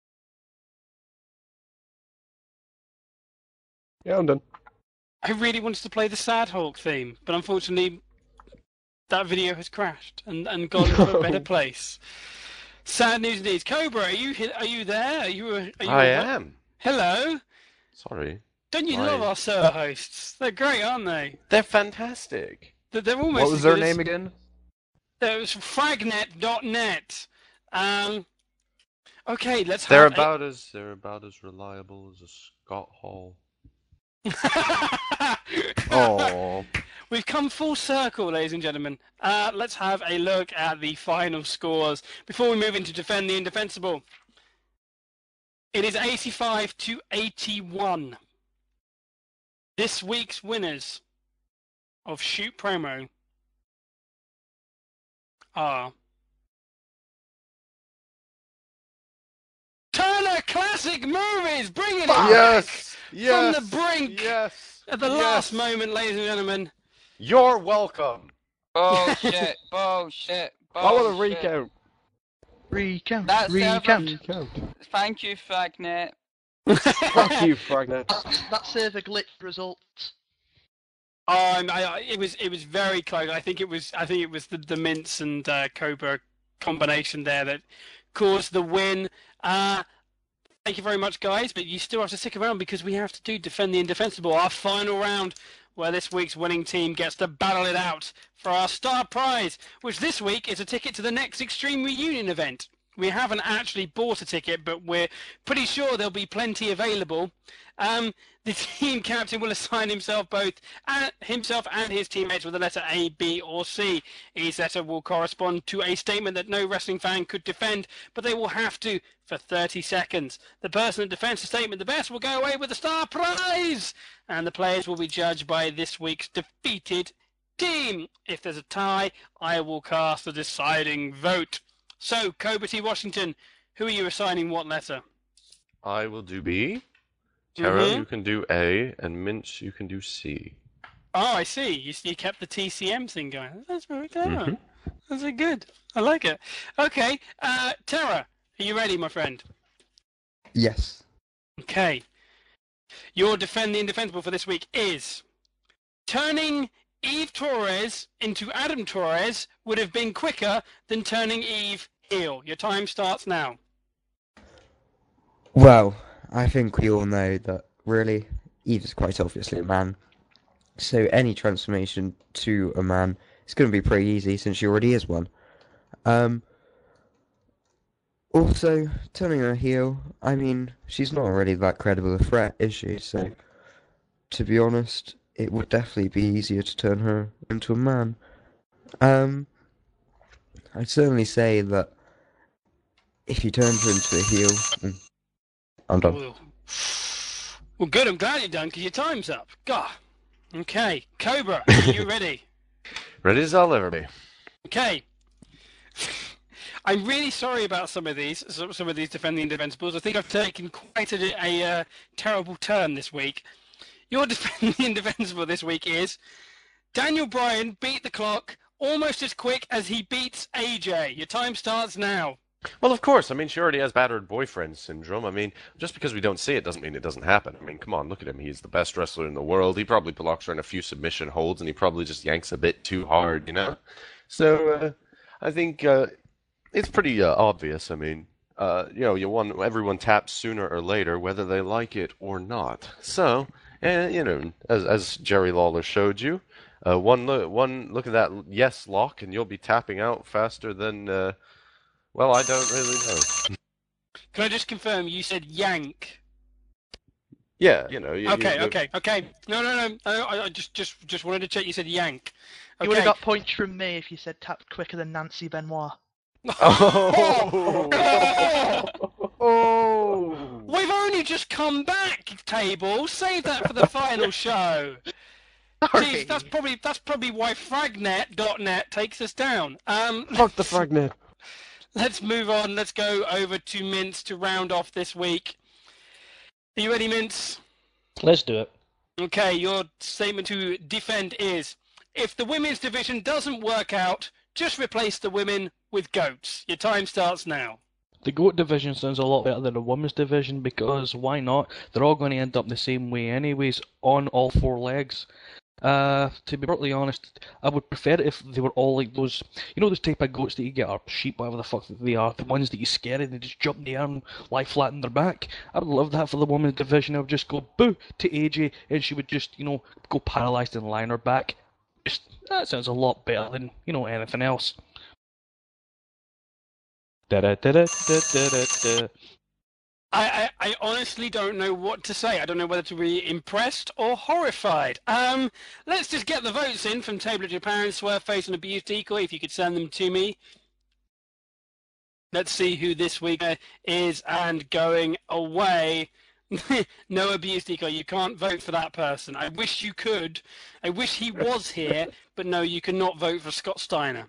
I'm done. I really wanted to play the Sad Hulk theme, but unfortunately, that video has crashed and gone to a better place. Sad news indeed. Cobra, are you there? Are you I am. Hello. Sorry. Don't you love our server hosts? They're great, aren't they? They're fantastic. They're almost. What was their name again? It was fragnet.net. Okay, let's have They're about as reliable as a Scott Hall. Oh. We've come full circle, ladies and gentlemen. Let's have a look at the final scores before we move into Defend the Indefensible. It is 85-81. This week's winners of Shoot Promo are Turner Classic Movies, bringing it back from the brink at the last moment, ladies and gentlemen. You're welcome. Bullshit, bullshit, bullshit. I want a recount. Recount. That's Recount. Recount. Thank you, Fragnet. Fuck you, Fragnet. That server glitched results. It was very close. I think it was the Mints and Cobra combination there that caused the win. Thank you very much, guys, but you still have to stick around because we have to do Defend the Indefensible, our final round, where this week's winning team gets to battle it out for our star prize, which this week is a ticket to the next Extreme Reunion event. We haven't actually bought a ticket, but we're pretty sure there'll be plenty available. The team captain will assign himself and his teammates with the letter A, B, or C. Each letter will correspond to a statement that no wrestling fan could defend, but they will have to for 30 seconds. The person that defends the statement the best will go away with the star prize, and the players will be judged by this week's defeated team. If there's a tie, I will cast the deciding vote. So, Cobra T. Washington, who are you assigning what letter? I will do B. Tara, you can do A, and Minch, you can do C. Oh, I see. You kept the TCM thing going. That's very clever. That's very good. I like it. Okay, Tara, are you ready, my friend? Yes. Okay. Your Defend the Indefensible for this week is turning Eve Torres into Adam Torres would have been quicker than turning Eve heel. Your time starts now. Well, I think we all know that, really, Eve is quite obviously a man. So any transformation to a man is going to be pretty easy since she already is one. Also, turning her heel, I mean, she's not already that credible a threat, is she? So, to be honest, it would definitely be easier to turn her into a man. I'd certainly say that if you turned her into a heel... I'm done. Well, good. I'm glad you're done because your time's up. God. Okay. Cobra, are you ready? Ready as I'll ever be. Okay. I'm really sorry about some of these Defend the Indefensibles. I think I've taken quite a terrible turn this week. Your Defend the Indefensible this week is Daniel Bryan beat the clock almost as quick as he beats AJ. Your time starts now. Well, of course. I mean, she already has battered boyfriend syndrome. I mean, just because we don't see it doesn't mean it doesn't happen. I mean, come on, look at him. He's the best wrestler in the world. He probably blocks her in a few submission holds, and he probably just yanks a bit too hard, you know? So, I think it's pretty obvious. I mean, everyone taps sooner or later, whether they like it or not. So, as Jerry Lawler showed you, one look at that yes lock, and you'll be tapping out faster than... Well, I don't really know. Can I just confirm you said yank? Yeah, Okay. No. I just wanted to check. You said yank. Okay. You would have got points from me if you said tap quicker than Nancy Benoit. We've only just come back, table. Save that for the final show. Sorry. Jeez, that's probably why Fragnet.net takes us down. Fuck the Fragnet. Let's move on. Let's go over to Mince to round off this week. Are you ready, Mince? Let's do it. Okay, your statement to defend is, if the women's division doesn't work out, just replace the women with goats. Your time starts now. The GOAT division sounds a lot better than the women's division because why not? They're all going to end up the same way anyways, on all four legs. To be brutally honest, I would prefer it if they were all like those, you know, those type of goats that you get, or sheep, whatever the fuck they are, the ones that you scare and they just jump in the air and lie flat on their back. I would love that for the women's division. I would just go boo to AJ and she would just, you know, go paralysed and lie on her back. Just, that sounds a lot better than, you know, anything else. I honestly don't know what to say. I don't know whether to be impressed or horrified. Let's just get the votes in from Table of Japan, Swerveface and Abuse Decoy, if you could send them to me. Let's see who this week is, and going away. No Abuse Decoy, you can't vote for that person. I wish you could. I wish he was here, but no, you cannot vote for Scott Steiner.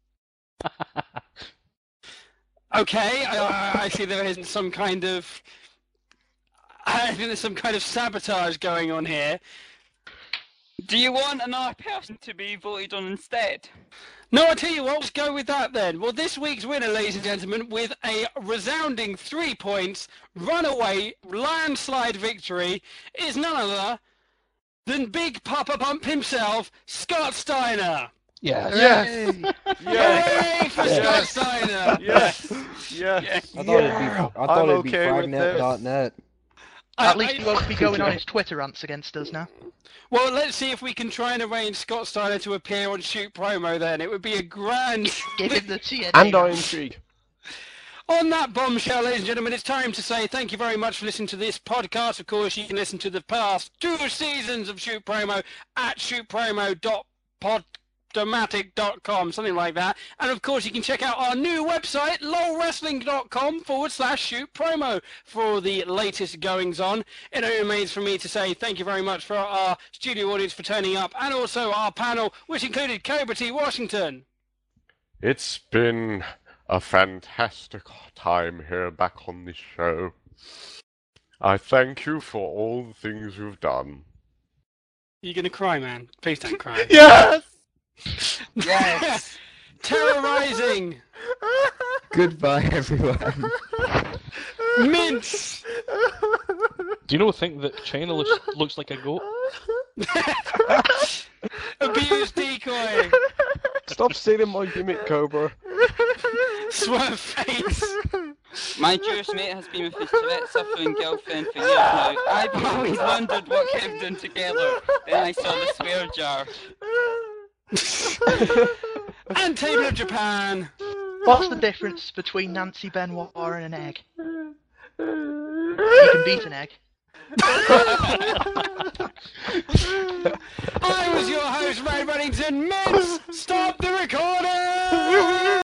Okay, I see there isn't some kind of... I think there's some kind of sabotage going on here. Do you want another person to be voted on instead? No, I tell you what, let's go with that then. Well, this week's winner, ladies and gentlemen, with a resounding 3 points, runaway, landslide victory, is none other than Big Papa Pump himself, Scott Steiner. Yeah. Yes! Hooray for Scott Steiner! Yes! Yes! I thought it'd be Fragnet.net. At least he won't be going on his Twitter rants against us now. Well, let's see if we can try and arrange Scott Steiner to appear on Shoot Promo then. It would be a grand... Give him the TNA. And Iron Sheik. On that bombshell, ladies and gentlemen, it's time to say thank you very much for listening to this podcast. Of course, you can listen to the past 2 seasons of Shoot Promo at shootpromo.poddomatic.com, something like that. And of course, you can check out our new website, lolwrestling.com/shootpromo for the latest goings on. It only remains for me to say thank you very much for our studio audience for turning up, and also our panel, which included Cobra T. Washington. It's been a fantastic time here back on this show. I thank you for all the things you've done. You're going to cry, man. Please don't cry. Yes! Yes! Terrorizing! Goodbye, everyone. Mince! Do you think that China looks like a goat? Abuse Decoy! Stop stealing my gimmick, Cobra. Swerveface! My Jewish mate has been with his Tourette suffering girlfriend for years now. I've always wondered what kept them together. Then I saw the swear jar. And Table of Japan! What's the difference between Nancy Benoit and an egg? You can beat an egg. I was your host, Ray Reddington. Mince, stop the recording!